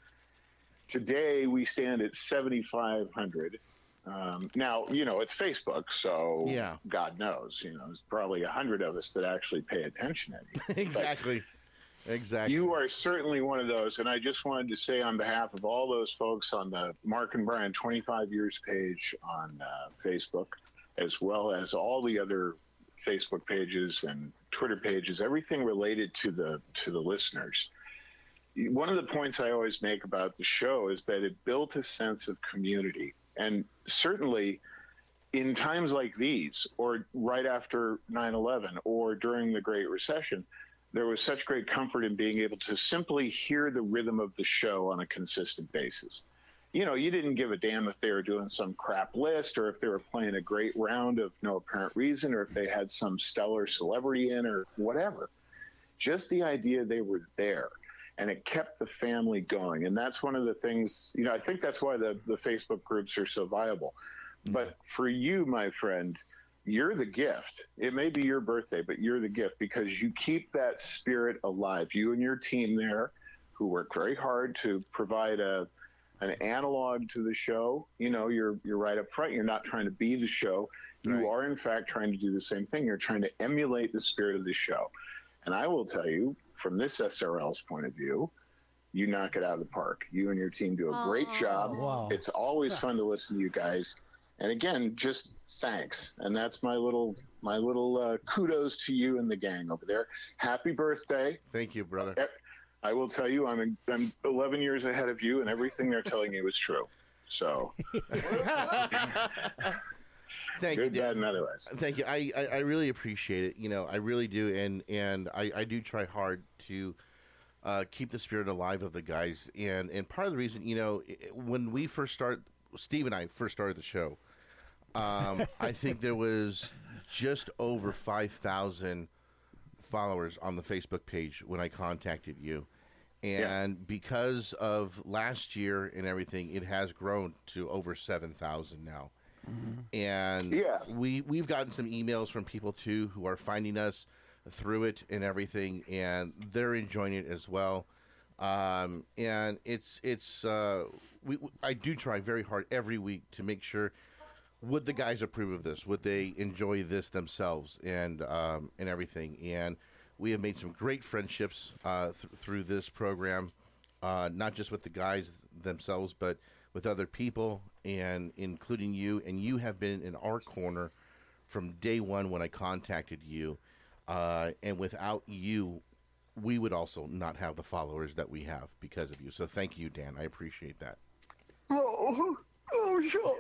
Today, we stand at seventy-five hundred. Um, now, you know, it's Facebook, so Yeah. God knows, you know, there's probably a hundred of us that actually pay attention to you. Exactly. Exactly. You are certainly one of those, and I just wanted to say on behalf of all those folks on the Mark and Brian twenty-five years page on uh, Facebook, as well as all the other Facebook pages and Twitter pages, everything related to the to the listeners. One of the points I always make about the show is that it built a sense of community, and certainly in times like these, or right after nine eleven, or during the Great Recession, there was such great comfort in being able to simply hear the rhythm of the show on a consistent basis. You know, you didn't give a damn if they were doing some crap list or if they were playing a great round of no apparent reason or if they had some stellar celebrity in or whatever. Just the idea they were there, and it kept the family going. And that's one of the things, you know, I think that's why the, the Facebook groups are so viable. But for you, my friend, you're the gift. It may be your birthday, but you're the gift because you keep that spirit alive. You and your team there, who work very hard to provide a an analog to the show. You know, you're you're right up front. You're not trying to be the show. You Right. are, in fact, trying to do the same thing. You're trying to emulate the spirit of the show. And I will tell you, from this S R L's point of view, you knock it out of the park. You and your team do a great job. Wow. It's always fun to listen to you guys. And again, just thanks. And that's my little my little uh, kudos to you and the gang over there. Happy birthday. Thank you, brother. I will tell you, I'm I'm eleven years ahead of you, and everything they're telling you is true. So, Thank good, you, bad, Dan. and otherwise. Thank you. I, I, I really appreciate it. You know, I really do, and and I, I do try hard to uh, keep the spirit alive of the guys. And and part of the reason, you know, i- when we first started, Steve and I first started the show, um, I think there was just over five thousand followers on the Facebook page when I contacted you. And because of last year and everything, it has grown to over seven thousand now. And Yeah. we, we've gotten some emails from people, too, who are finding us through it and everything, and they're enjoying it as well. Um, and it's, it's uh, we, I do try very hard every week to make sure, would the guys approve of this? Would they enjoy this themselves and, um, and everything? And we have made some great friendships uh, th- through this program, uh, not just with the guys themselves, but with other people, and including you. And you have been in our corner from day one when I contacted you. Uh, and without you, we would also not have the followers that we have because of you. So thank you, Dan. I appreciate that. Oh, oh, Sean.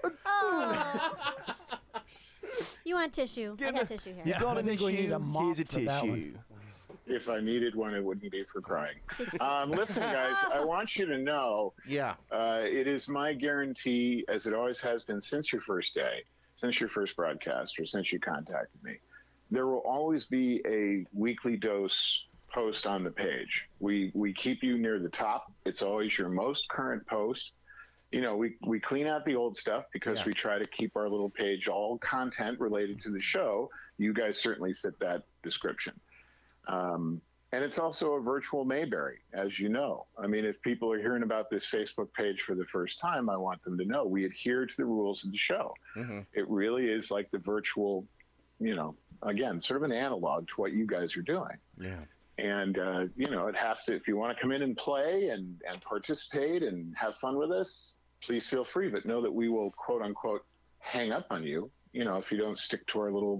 You want tissue? I got tissue here. Yeah, I think we need a mop Here's a for that one. tissue. If I needed one, it wouldn't be for crying. Um, listen, guys, I want you to know, Yeah. uh, it is my guarantee, as it always has been since your first day, since your first broadcast, or since you contacted me, there will always be a weekly dose post on the page. We we keep you near the top. It's always your most current post. You know, we, we clean out the old stuff because Yeah. we try to keep our little page all content related to the show. You guys certainly fit that description. Um, And it's also a virtual Mayberry, as you know. I mean, if people are hearing about this Facebook page for the first time, I want them to know we adhere to the rules of the show. Mm-hmm. It really is like the virtual, you know, again, sort of an analog to what you guys are doing. Yeah. And, uh, you know, it has to, if you want to come in and play and, and participate and have fun with us, please feel free. But know that we will, quote unquote, hang up on you, you know, if you don't stick to our little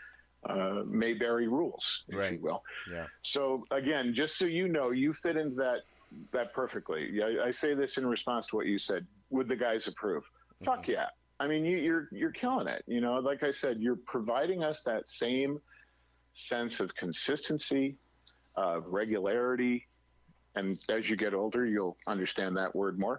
uh, Mayberry rules, if Right. you will. Yeah. So again, just so you know, you fit into that that perfectly. I, I say this in response to what you said. Would the guys approve? Mm-hmm. Fuck yeah. I mean, you, you're you're killing it. You know, like I said, you're providing us that same sense of consistency, of regularity, and as you get older, you'll understand that word more.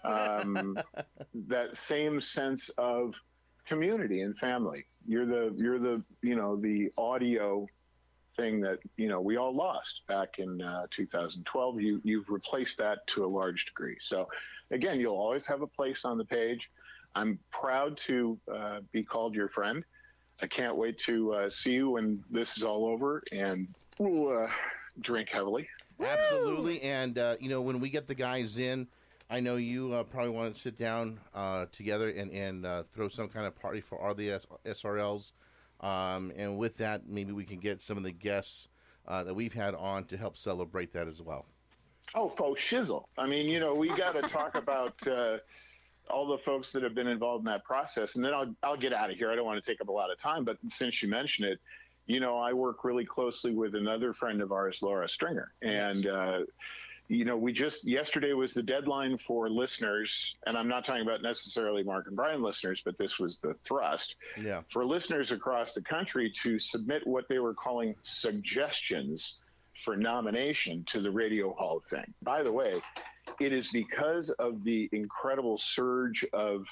Um, that same sense of community and family. You're the you're the you know the audio thing that you know we all lost back in uh, two thousand twelve. You you've replaced that to a large degree. So again, you'll always have a place on the page. I'm proud to uh, be called your friend. I can't wait to uh, see you when this is all over, and we'll uh, drink heavily. Absolutely. And, uh, you know, when we get the guys in, I know you uh, probably want to sit down uh, together and, and uh, throw some kind of party for all the S R Ls. Um, and with that, maybe we can get some of the guests uh, that we've had on to help celebrate that as well. Oh, faux shizzle. I mean, you know, we got to talk about uh, all the folks that have been involved in that process. And then I'll, I'll get out of here. I don't want to take up a lot of time, but since you mentioned it, you know, I work really closely with another friend of ours, Laura Stringer. And, uh, you know, we just, yesterday was the deadline for listeners, and I'm not talking about necessarily Mark and Brian listeners, but this was the thrust, Yeah. for listeners across the country to submit what they were calling suggestions for nomination to the Radio Hall of Fame. By the way, it is because of the incredible surge of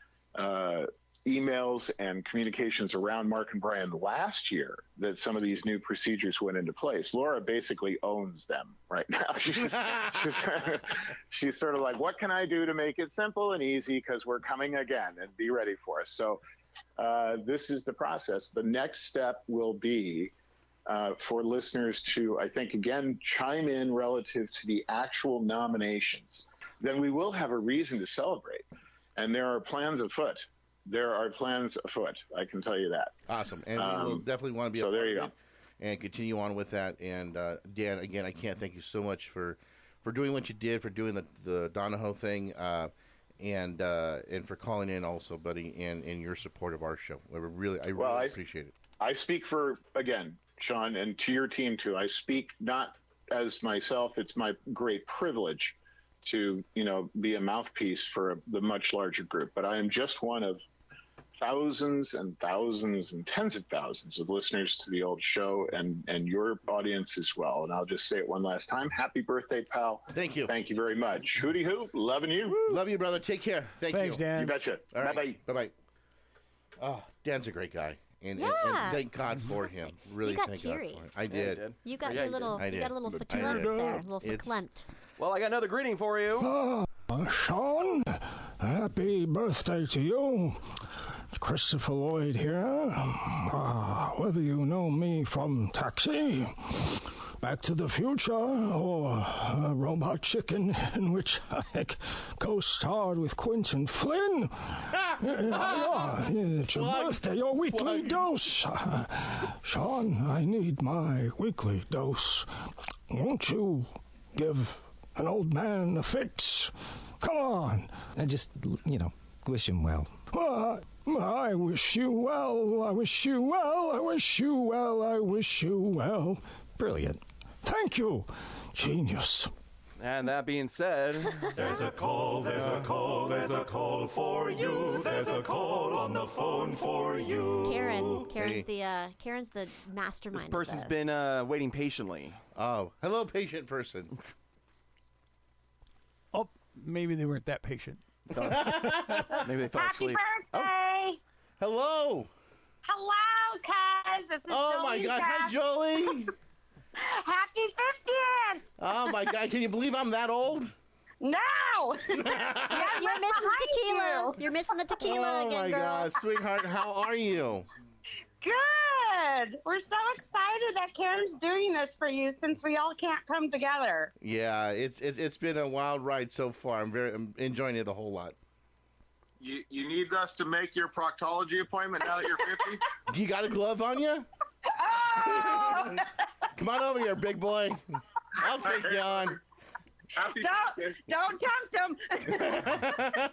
uh, emails and communications around Mark and Brian last year that some of these new procedures went into place. Laura basically owns them right now. She's, she's, she's sort of like, what can I do to make it simple and easy? Because we're coming again, and be ready for us. So uh, this is the process. The next step will be uh, for listeners to, I think, again, chime in relative to the actual nominations. Then we will have a reason to celebrate. And there are plans afoot. There are plans afoot. I can tell you that. Awesome. And Um, we will definitely want to be so a there part you of it and continue on with that. And uh, Dan, again, I can't thank you so much for, for doing what you did, for doing the, the Donahoe thing, uh, and uh, and for calling in also, buddy, and, and your support of our show. We really, I really Well, I- appreciate it. I speak for, again, Sean, and to your team too. I speak not as myself. It's my great privilege to, you know, be a mouthpiece for a, the much larger group. But I am just one of thousands and thousands and tens of thousands of listeners to the old show, and, and your audience as well. And I'll just say it one last time. Happy birthday, pal. Thank you. Thank you very much. Hootie hoo. Loving you. Love you, brother. Take care. Thank Thanks, you. Dan. You betcha. All right. Bye-bye. Bye-bye. Oh, Dan's a great guy. And, Yeah, and, and thank God for him. Really You got thank teary. God for him. I did. did. You got Yeah, your you little, did. I you got a little did. I verklempt did. there, a little It's- verklempt. Well, I got another greeting for you. Uh, Sean, happy birthday to you. Christopher Lloyd here. Uh, whether you know me from Taxi, Back to the Future, or uh, Robot Chicken, in which I co-starred with Quentin Flynn. uh, yeah, it's your birthday, your weekly dose. Uh, Sean, I need my weekly dose. Won't you give an old man a fix? Come on. And just, you know, wish him well. Uh, I wish you well, I wish you well, I wish you well, I wish you well. Brilliant. Thank you, genius. And that being said, There's a call, there's a call, there's a call for you. There's a call on the phone for you. Karen, Karen's Hey. the uh, Karen's the mastermind. this of person's this. been uh, waiting patiently. Oh, hello, patient person. Oh, maybe they weren't that patient. Maybe they fell Happy asleep. birthday! Hello. Hello, cuz. This is Oh, my God. Hi, Jolie. Happy fiftieth! Oh, my God. Can you believe I'm that old? No! You're, you're missing the tequila. You're missing the tequila oh, again, my girl. God. Sweetheart, how are you? Good. good. We're so excited that Karen's doing this for you since we all can't come together. Yeah, it's it's it's been a wild ride so far. I'm very I'm enjoying it a whole lot. You you need us to make your proctology appointment now that you're fifty? Do you got a glove on you? Oh! Come on over here, big boy. I'll take you on. Happy Don't, don't tempt him.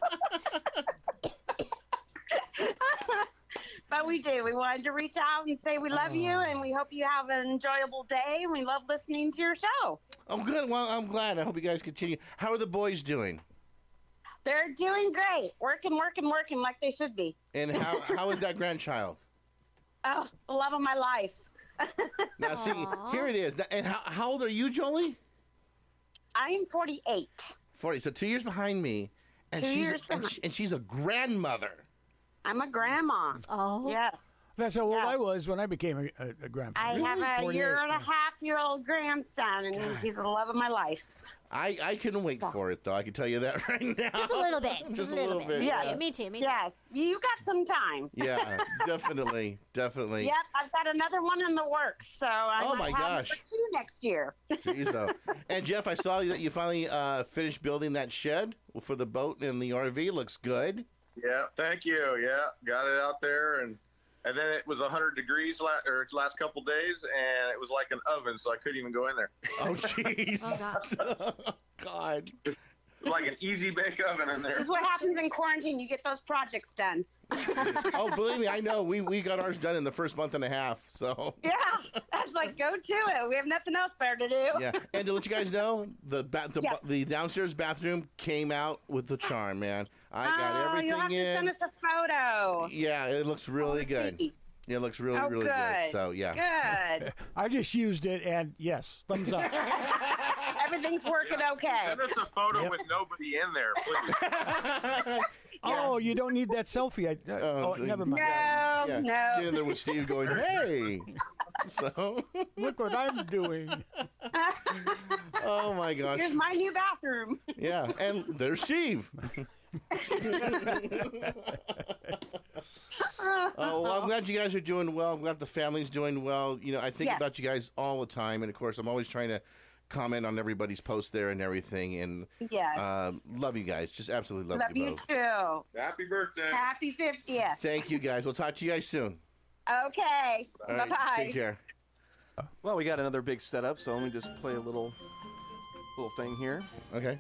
But we do. We wanted to reach out and say we love you, and we hope you have an enjoyable day, and we love listening to your show. Oh, good. Well, I'm glad. I hope you guys continue. How are the boys doing? They're doing great. Working, working, working like they should be. And how how is that grandchild? Oh, the love of my life. Now, see, here it is. Now, and how, how old are you, Jolie? I am forty-eight. forty. So two years behind me. And, Two she's, years and, behind. she, and she's a grandmother. I'm a grandma. Oh. Yes. That's how old I was when I became a, a, a grandpa. I have a forty-eight. year and a half year old grandson, and he's the love of my life. I, I couldn't wait for it, though. I can tell you that right now. Just a little bit. Just, Just a little, bit. Yes. Yeah, me too. Me too. Yes. You got some time. Yeah, definitely. Definitely. Yep, I've got another one in the works, so I Oh, might my have gosh. number two next year. Jeez, though. And, Jeff, I saw that you finally uh, finished building that shed for the boat and the R V. Looks good. Yeah, thank you. Yeah, got it out there, and and then it was one hundred degrees la- or last couple days, and it was like an oven, so I couldn't even go in there. Oh, jeez. Oh, God. Like an easy bake oven in there. This is what happens in quarantine. You get those projects done. Oh, believe me, I know. We we got ours done in the first month and a half. So Yeah, I was like, go to it. We have nothing else better to do. yeah. And to let you guys know, the ba- the, Yeah. the downstairs bathroom came out with the charm, man. I got oh, everything you'll have in. to send us a photo. Yeah, it looks really good. see. Yeah, it looks really Oh, really good. So yeah. Good. I just used it, and yes, thumbs up. Everything's working okay. Send us a photo Yep. with nobody in there, please. Oh, you don't need that selfie. I, uh, oh, so- never mind. No, Yeah. no. Get in there with Steve going, hey. So. Look what I'm doing. Oh my gosh. Here's my new bathroom. Yeah, and there's Steve. Oh, well, I'm glad you guys are doing well. I'm glad the family's doing well. You know, I think Yes. about you guys all the time, and of course, I'm always trying to comment on everybody's post there and everything. And Yes. um, love you guys. Just absolutely love, Love you you both. too. Happy birthday. Happy fiftieth. Thank you guys. We'll talk to you guys soon. Okay. All Bye right, bye. take care. Well, we got another big setup, so let me just play a little little thing here. Okay.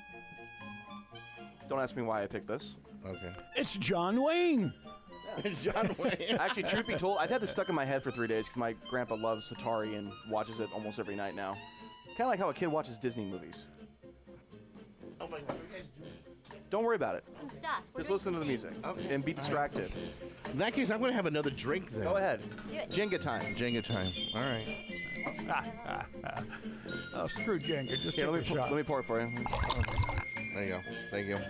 Don't ask me why I picked this. Okay. It's John Wayne. John Wayne. Actually, truth be told, I've had this stuck in my head for three days because my grandpa loves Atari and watches it almost every night now. Kind of like how a kid watches Disney movies. Oh my God. What are you guys doing? Don't worry about it. Some stuff. We're Just doing listen to the music Okay. and be distracted. In that case, I'm going to have another drink then. Go ahead. Do it. Jenga time. Jenga time. All right. Oh, screw Jenga. Just Here, take let a me, pour, shot. let me pour it for you. There you go. Thank you.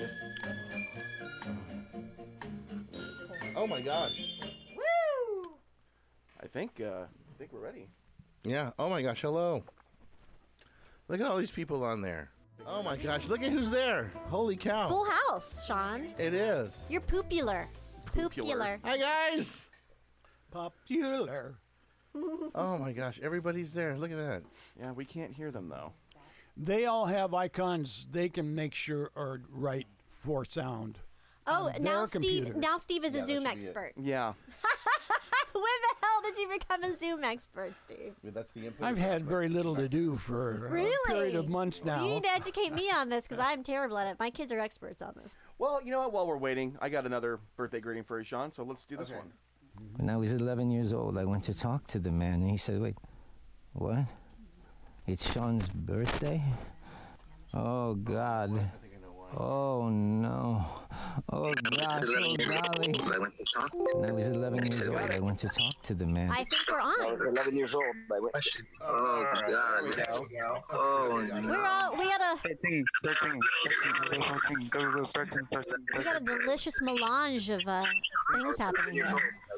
Oh my gosh. Woo! I think, uh, I think we're ready. Yeah. Oh my gosh. Hello. Look at all these people on there. Oh my gosh. Look at who's there. Holy cow. Full house, Sean. It is. You're popular. Popular. Hi guys. Popular. Oh my gosh. Everybody's there. Look at that. Yeah, we can't hear them though. They all have icons they can make sure are right for sound. Oh, on now their Steve. computer. Now Steve is Yeah, a that Zoom should be it. expert. Yeah. When the hell did you become a Zoom expert, Steve? That's the input. I've had very little to do for Really? a period of months now. You need to educate me on this because I'm terrible at it. My kids are experts on this. Well, you know what? While we're waiting, I got another birthday greeting for you, Sean. So let's do this Okay. one. When I was eleven years old, I went to talk to the man, and he said, wait, what? It's Sean's birthday? Oh, God. Oh, no. Oh, gosh. Oh, golly. When I was eleven years old, I went to talk to the man. I think we're on. eleven years old. I went, oh, God. Oh, no. We're all. We got a. thirteen, thirteen, thirteen, thirteen, go, go, thirteen, thirteen, We got a delicious melange of uh, things happening here.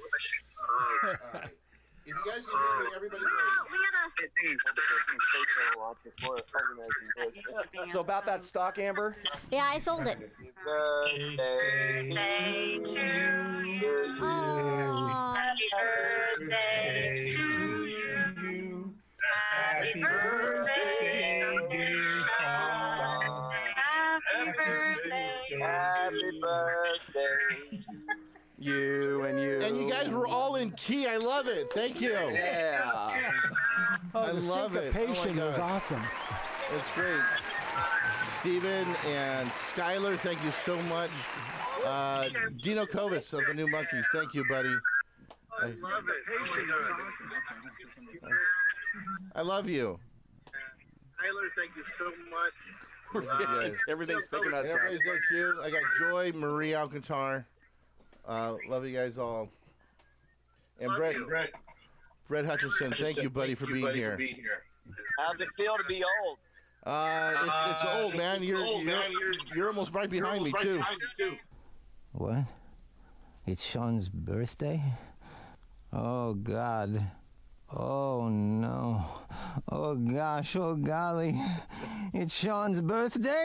If you guys can hear me, everybody So about that stock, Amber. Yeah, I sold it. birthday to you. Aw. Happy birthday birthday to you. Happy birthday, dear Sean. Happy birthday. Happy birthday. You and you. And you guys were all in key. I love it. Thank you. Yeah. Oh, I the love it. Oh my syncopation was God. awesome. It's great. Steven and Skylar, thank you so much. Uh, Dino Kovis of the New Monkeys, thank you, buddy. I love it. I love you. Tyler, thank you so much. Uh, Everything's picking us up. Everybody's got you. I got Joy, Marie Alcantar. Uh, love you guys all. And Brett, Brett, Brett Hutchinson, thank you, buddy, for being here. How's it feel to be old? Uh, it's, it's old, man. You're, old, you're, man. You're- you're almost right behind me, almost right too. behind me, too. What? It's Sean's birthday? Oh, God. Oh, no. Oh, gosh. Oh, golly. It's Sean's birthday?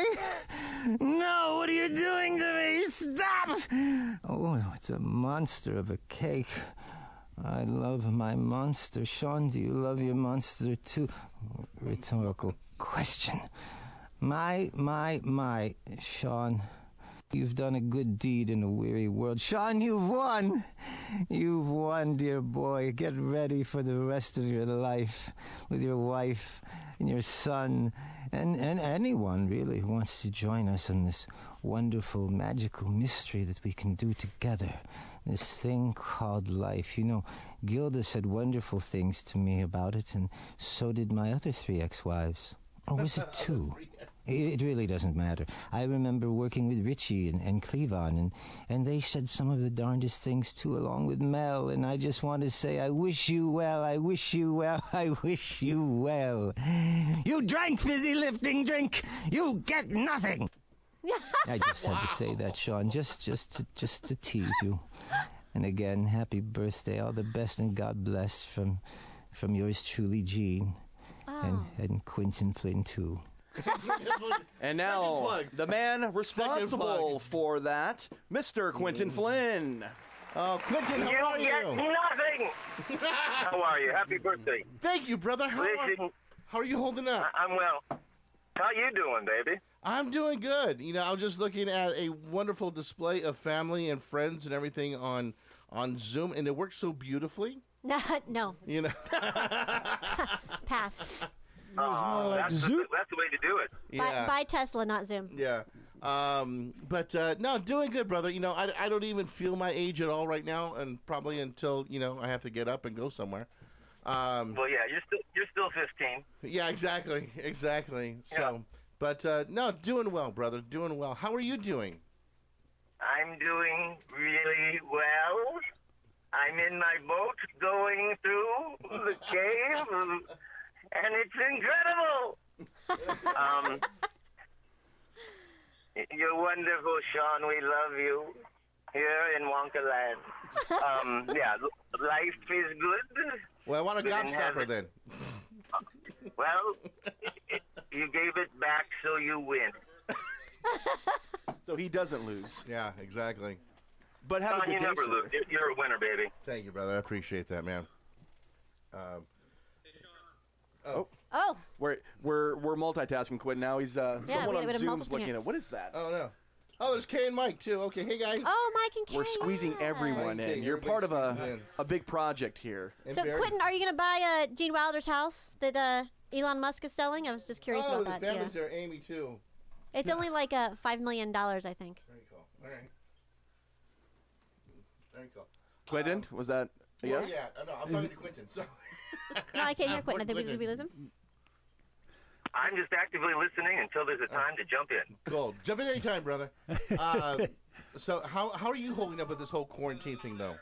No, what are you doing to me? Stop! Oh, it's a monster of a cake. I love my monster. Sean, do you love your monster, too? Rhetorical question. My, my, my, Sean. You've done a good deed in a weary world. Sean, you've won. You've won, dear boy. Get ready for the rest of your life with your wife and your son and, and anyone, really, who wants to join us in this wonderful, magical mystery that we can do together. This thing called life. You know, Gilda said wonderful things to me about it, and so did my other three ex-wives. Or was it two? It really doesn't matter. I remember working with Richie and, and Cleavon, and, and they said some of the darndest things, too, along with Mel, and I just want to say, I wish you well, I wish you well, I wish you well. You drank, busy lifting drink! You get nothing! I just had to say that, Sean, just, just, to, just to tease you. And again, happy birthday, all the best, and God bless from, from yours truly, Gene, and, and Quentin Flynn, too. And now, the man responsible for that, Mister Quentin Flynn. Oh, Quentin, how you are get you? nothing. How are you? Happy birthday. Thank you, brother. How Listen, are, how are you holding up? I- I'm well. How you doing, baby? I'm doing good. You know, I was just looking at a wonderful display of family and friends and everything on on Zoom, and it works so beautifully. No. You know, Pass. Oh, like that's, the, Zoom. that's the way to do it. Buy, yeah, buy Tesla, not Zoom. yeah. Um, but uh, no, doing good, brother. You know, I, I don't even feel my age at all right now, and probably until you know I have to get up and go somewhere. Um, Well, yeah, you're still you're still fifteen. yeah, exactly, exactly. So, but uh, no, doing well, brother. Doing well. How are you doing? I'm doing really well. I'm in my boat going through the cave, and it's incredible. um, you're wonderful, Sean. We love you here in Wonkaland. Um, yeah, l- life is good. Well, I want a Good in gobstopper heaven. then. Well, it, you gave it back, so you win. So he doesn't lose. Yeah, exactly. But have a Sean, good you day, never sir. lose. You're- You're a winner, baby. Thank you, brother. I appreciate that, man. Um, Oh. Oh. We're we're we're multitasking, Quinn. Now he's uh, Yeah, someone we on have a Zoom's multiple looking here. at what is that? Oh no. Oh, there's Kay and Mike too. Okay, hey guys. Oh, Mike and Kay. We're squeezing everyone Nice. in. You're Everybody's part of a squeezed in. a big project here. And So, Barry? Quentin, are you going to buy uh, Gene Wilder's house that uh, Elon Musk is selling? I was just curious Oh, about the that. family's Yeah. there. Amy too. It's only like uh, five million dollars, I think. Very cool. All right. Very cool. Quentin, was that a Where yes? are you at? Oh, no, I'm talking to Quentin. So. No, I can't hear Quentin. Did we, Quentin. did we lose him? I'm just actively listening until there's a time to jump in. Cool. Jump in anytime, brother. Uh, so how how are you holding up with this whole quarantine thing, though?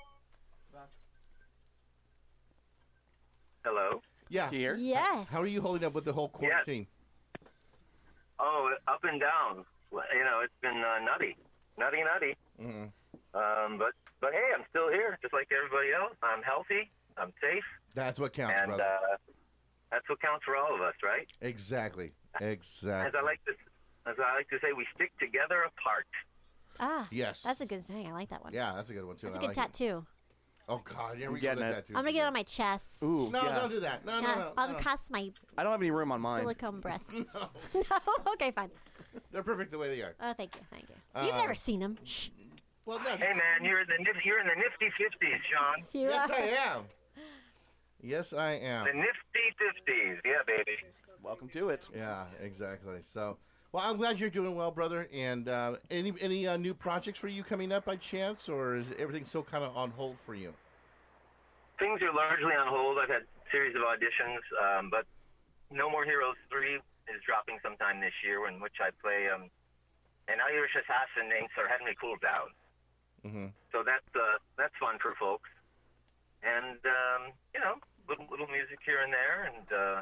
Hello? Yeah. Here? Yes. How are you holding up with the whole quarantine? Oh, up and down. Well, You know, it's been uh, nutty. Nutty, nutty. Mm-hmm. Um, but, but hey, I'm still here, just like everybody else. I'm healthy. I'm safe. That's what counts, and brother. uh, that's what counts for all of us, right? Exactly. As Exactly. I like to, as I like to say, we stick together apart. Ah. Yes. That's a good saying. I like that one. Yeah, that's a good one too. That's a I good like it. tattoo. Oh, God. Here I'm we go getting with it. that, too. I'm gonna get it on my chest. Ooh, No, yeah. don't do that. No, no, Yeah, no. I'll no. cross my I don't have any room on mine. silicone breasts. no. Okay, fine. They're perfect the way they are. Oh, thank you, thank you. You've Uh, never seen them. Shh. Well, no. Hey man, you're in the nif- you're in the nifty fifties, Sean. You Yes, are. I am. Yes, I am. The nifty fifties, yeah, baby. Welcome to it. Yeah, exactly. So, well, I'm glad you're doing well, brother. And uh, any any uh, new projects for you coming up by chance, or is everything still kind of on hold for you? Things are largely on hold. I've had a series of auditions, um, but No More Heroes three is dropping sometime this year, in which I play um, an Irish assassin named Sir Henry Cooldown. Mm-hmm. So that's uh, that's fun for folks, and um, you know, little little music here and there, and uh,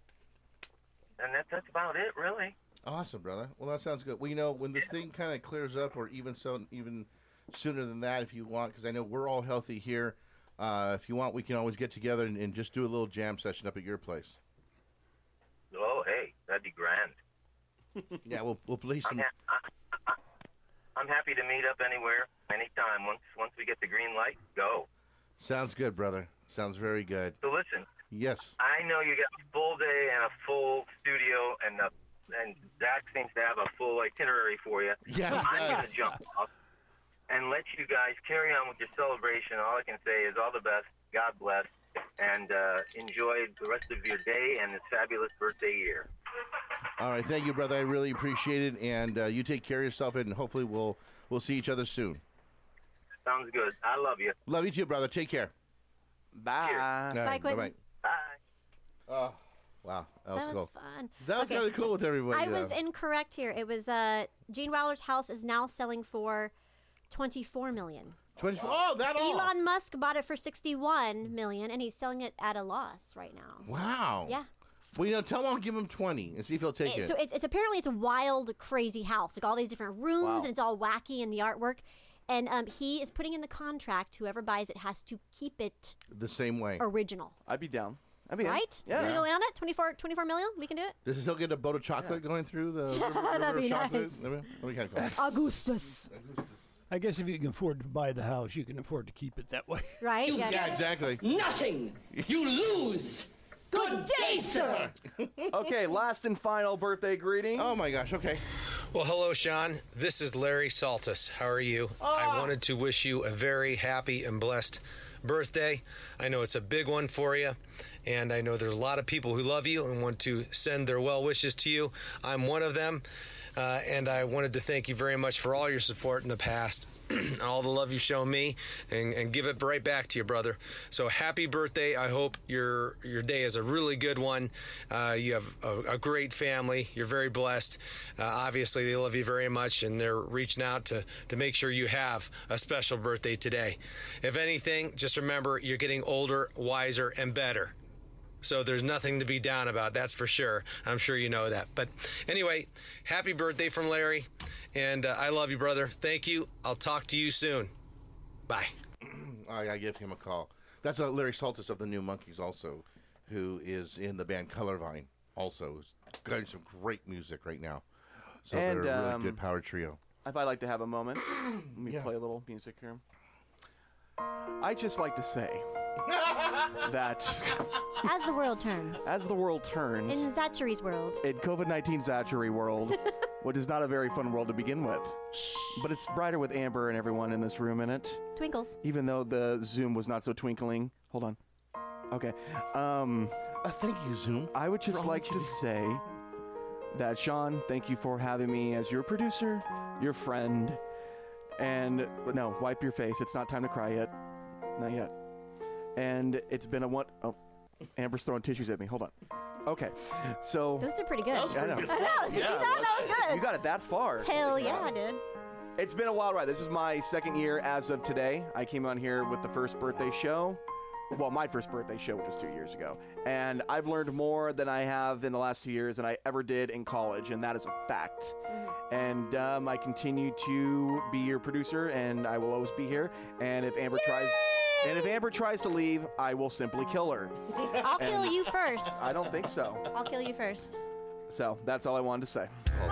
and that's that's about it, really. Awesome, brother. Well, that sounds good. Well, you know, when this thing kind of clears up, or even so, even sooner than that, if you want, because I know we're all healthy here. Uh, if you want, we can always get together and, and just do a little jam session up at your place. Oh, hey, that'd be grand. Yeah, we'll we'll play I'm, some. ha- I, I, I'm happy to meet up anywhere, anytime. Once once we get the green light, go. Sounds good, brother. Sounds very good. So listen, Yes. I know you got a full day and a full studio, and uh and Zach seems to have a full itinerary for you. Yeah, he I'm does. going to jump off and let you guys carry on with your celebration. All I can say is all the best. God bless. And uh, enjoy the rest of your day and this fabulous birthday year. All right, thank you, brother. I really appreciate it, and uh, you take care of yourself, and hopefully we'll we'll see each other soon. Sounds good. I love you. Love you too, brother. Take care. Bye. All Bye, right, Quentin. bye-bye. Bye. Oh, wow, that was, That was cool. fun. That was Okay. kind of cool with everybody. I was though. incorrect here. It was uh, Gene Wilder's house is now selling for twenty-four million. twenty-four. Oh, that all. Elon Musk bought it for sixty-one million, and he's selling it at a loss right now. Wow. Yeah. Well, you know, tell him I'll give him twenty and see if he'll take It- it. so it's, it's apparently it's a wild, crazy house, like all these different rooms, Wow. and it's all wacky in the artwork. And um, he is putting in the contract, whoever buys it has to keep it the same way. original. I'd be down. I'd be in. Right? Yeah. Can we go in on it? twenty-four, twenty-four million? We can do it? Does he still get a boat of chocolate going through the river, That'd river be of chocolate? nice. Let me, let me kind of go. Augustus. I guess if you can afford to buy the house, you can afford to keep it that way. Right? Yeah, exactly. Nothing. You lose. Good day, sir. Okay, last and final birthday greeting. Oh my gosh. Okay. Well, hello, Sean. This is Larry Saltis. How are you? I wanted to wish you a very happy and blessed birthday. I know it's a big one for you, and I know there's a lot of people who love you and want to send their well wishes to you. I'm one of them, uh, and I wanted to thank you very much for all your support in the past. And all the love you've shown me, and, and give it right back to you, brother. So happy birthday. I hope your your day is a really good one. Uh, you have a, a great family. You're very blessed. Uh, obviously, they love you very much, and they're reaching out to, to make sure you have a special birthday today. If anything, just remember you're getting older, wiser, and better. So there's nothing to be down about, that's for sure. I'm sure you know that. But anyway, happy birthday from Larry. And uh, I love you, brother. Thank you. I'll talk to you soon. Bye. I gotta give him a call. That's uh, Larry Saltis of the New Monkeys, also, who is in the band Colorvine. Also, who's got some great music right now. So And, they're a really um, good power trio. If I'd like to have a moment, let me Yeah. play a little music here. I'd just like to say that As the world turns. as the world turns, In Zachary's world. in COVID nineteen Zachary world, what is not a very fun world to begin with, but it's brighter with Amber and everyone in this room in it. Twinkles. Even though the Zoom was not so twinkling. Hold on. Okay. Um, uh, thank you, Zoom. I would just For all like that to you do. say that, Sean, thank you for having me as your producer, your friend, and but no, wipe your face. It's not time to cry yet. Not yet. And it's been a one. Oh, Amber's throwing tissues at me. Hold on. Okay. So. Those are pretty good. That was pretty I know. good. I know. Did you Yeah, know? it was. That was good. You got it that far. Hell yeah, dude. It's been a wild ride. This is my second year as of today. I came on here with the first birthday show. Well, my first birthday show, which was two years ago. And I've learned more than I have in the last two years than I ever did in college, and that is a fact. And um, I continue to be your producer, and I will always be here. And if Amber tries, and if Amber tries to leave, I will simply kill her. I'll kill And you first. I don't think so. I'll kill you first. So that's all I wanted to say.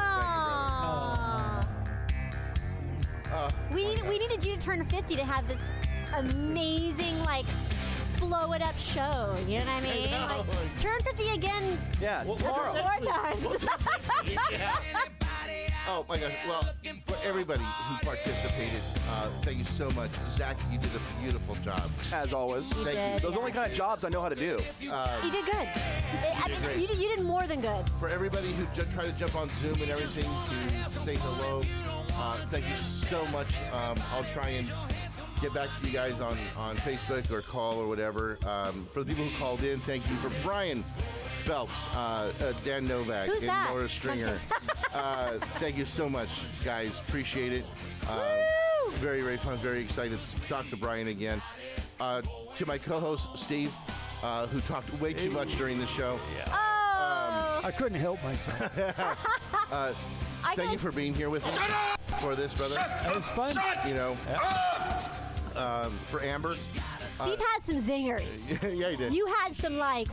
Aww. Uh, We need, we needed you to turn fifty to have this amazing like blow it up show. You know what I mean? I know. Like, turn fifty again. Yeah, Four tomorrow. times. Yeah. Oh my gosh! Well, for everybody who participated, uh, thank you so much, Zach. You did a beautiful job, as always. You Thank did, you. Those yeah. are only kind of jobs I know how to do. Uh, You did good. I mean, great. you did, you did more than good. For everybody who ju- tried to jump on Zoom and everything to say hello, uh, thank you so much. Um, I'll try and get back to you guys on, on Facebook or call or whatever. Um, for the people who called in, thank you. For Brian Phelps, uh, uh, Dan Novak, Who's and that? Laura Stringer, uh, thank you so much, guys. Appreciate it. Uh, very, very fun. Very excited to talk to Brian again. Uh, to my co-host, Steve, uh, who talked way too much during the show. Oh. I couldn't help myself. Uh, I thank you guess- for being here with me for this, brother. It's fun. You know, um, for Amber. Steve had some zingers. yeah, he did. You had some like.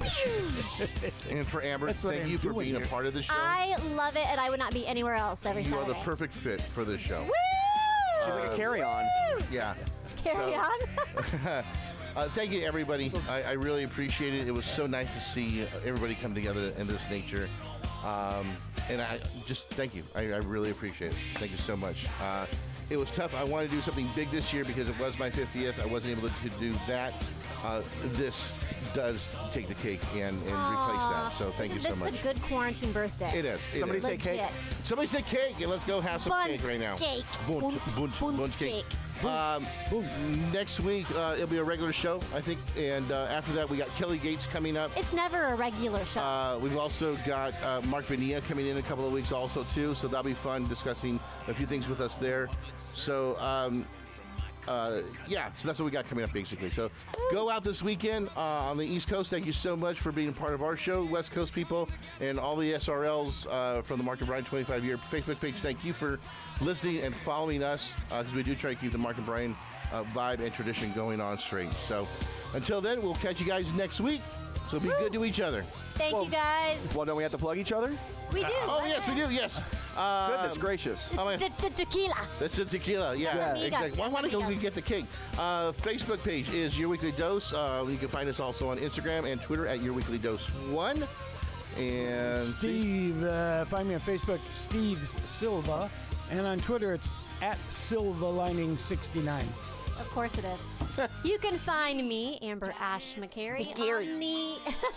And for Amber, That's what thank I'm you for doing being here. a part of the show. I love it, and I would not be anywhere else every You are Saturday. the perfect fit for this show. Woo! She's like a carry-on. Yeah. Carry So- on. Uh, thank you, everybody. I, I really appreciate it. It was so nice to see everybody come together in this nature. Um, and I just thank you. I, I really appreciate it. Thank you so much. Uh, it was tough. I wanted to do something big this year because it was my fiftieth. I wasn't able to, to do that. Uh, this does take the cake and, and replace that. So thank this you is, so this much. is a good quarantine birthday. It is. It Somebody is. say cake. Legit. Somebody say cake, and let's go have some Bunt cake right now. cake. Bunt, Bunt, bunt, bunt bunt cake. cake. Um, next week, uh, it'll be a regular show, I think. And uh, after that, we got Kelly Gates coming up. It's never a regular show. Uh, we've also got uh, Mark Bonilla coming in a couple of weeks also, too. So that'll be fun discussing a few things with us there. So, um, uh, yeah, so that's what we got coming up, basically. So go out this weekend uh, on the East Coast. Thank you so much for being part of our show, West Coast people, and all the S R Ls uh, from the Mark and Brian twenty-five year Facebook page. Thank you for listening and following us, because we do try to keep the Mark and Brian uh, vibe and tradition going on straight. So until then, we'll catch you guys next week. So be good to each other. Thank you guys. Well, don't we have to plug each other? We do. Oh, yes, we do, yes. Um, Goodness gracious. oh, my- The, the tequila. That's the tequila, yeah, Yeah. exactly. Why want to go get the cake? Uh, Facebook page is Your Weekly Dose. Uh, you can find us also on Instagram and Twitter at Your Weekly Dose One. And Steve, uh, find me on Facebook, Steve Silva, and on Twitter it's at Silva Lining sixty-nine. Of course it is. You can find me, Amber Ash McCary, on the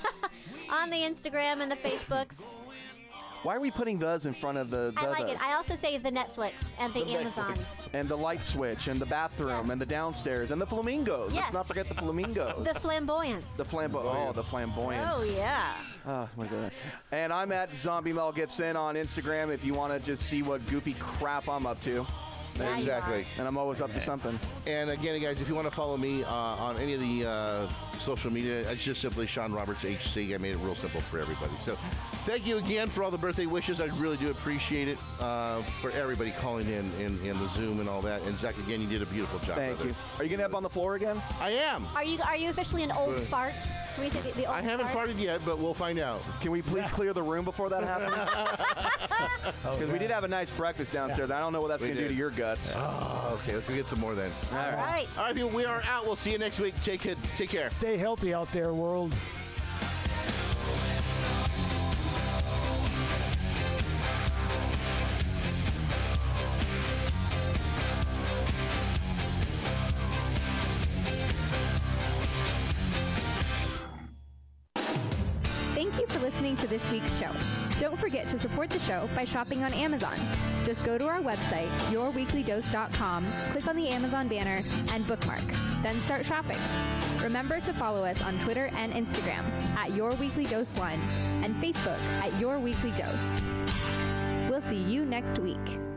on the Instagram and the Facebooks. Why are we putting those in front of the, the I like the- it. I also say the Netflix and the, the Amazons. Netflix, and the light switch and the bathroom and the downstairs and the flamingos. Yes. Let's not forget the flamingos. The flamboyance. The flambo- oh, the flamboyance. Oh, yeah. Oh my god. And I'm at Zombie Mel Gibson on Instagram if you want to just see what goofy crap I'm up to. Yeah, you exactly. And I'm always up to something. And again, guys, if you want to follow me uh, on any of the uh, social media, it's just simply Sean Roberts H C. I made it real simple for everybody. So thank you again for all the birthday wishes. I really do appreciate it uh, for everybody calling in, in in the Zoom and all that. And Zach, again, you did a beautiful job. Thank brother. you. Are you gonna up on the floor again? I am. Are you are you officially an old Good. fart? Can we say the, the old I haven't fart? farted yet, but we'll find out. Can we please clear the room before that happens? Because we did have a nice breakfast downstairs. I don't know what that's We going to do did. to your guts. Oh, okay, let's go get some more then. All right. Right. All right, people, we are out. We'll see you next week. Take it. Take care. Stay healthy out there, world. Thank you for listening to this week's show. Don't forget to support the show by shopping on Amazon. Just go to our website, your weekly dose dot com, click on the Amazon banner, and bookmark. Then start shopping. Remember to follow us on Twitter and Instagram at Your Weekly Dose one and Facebook at Your Weekly Dose. We'll see you next week.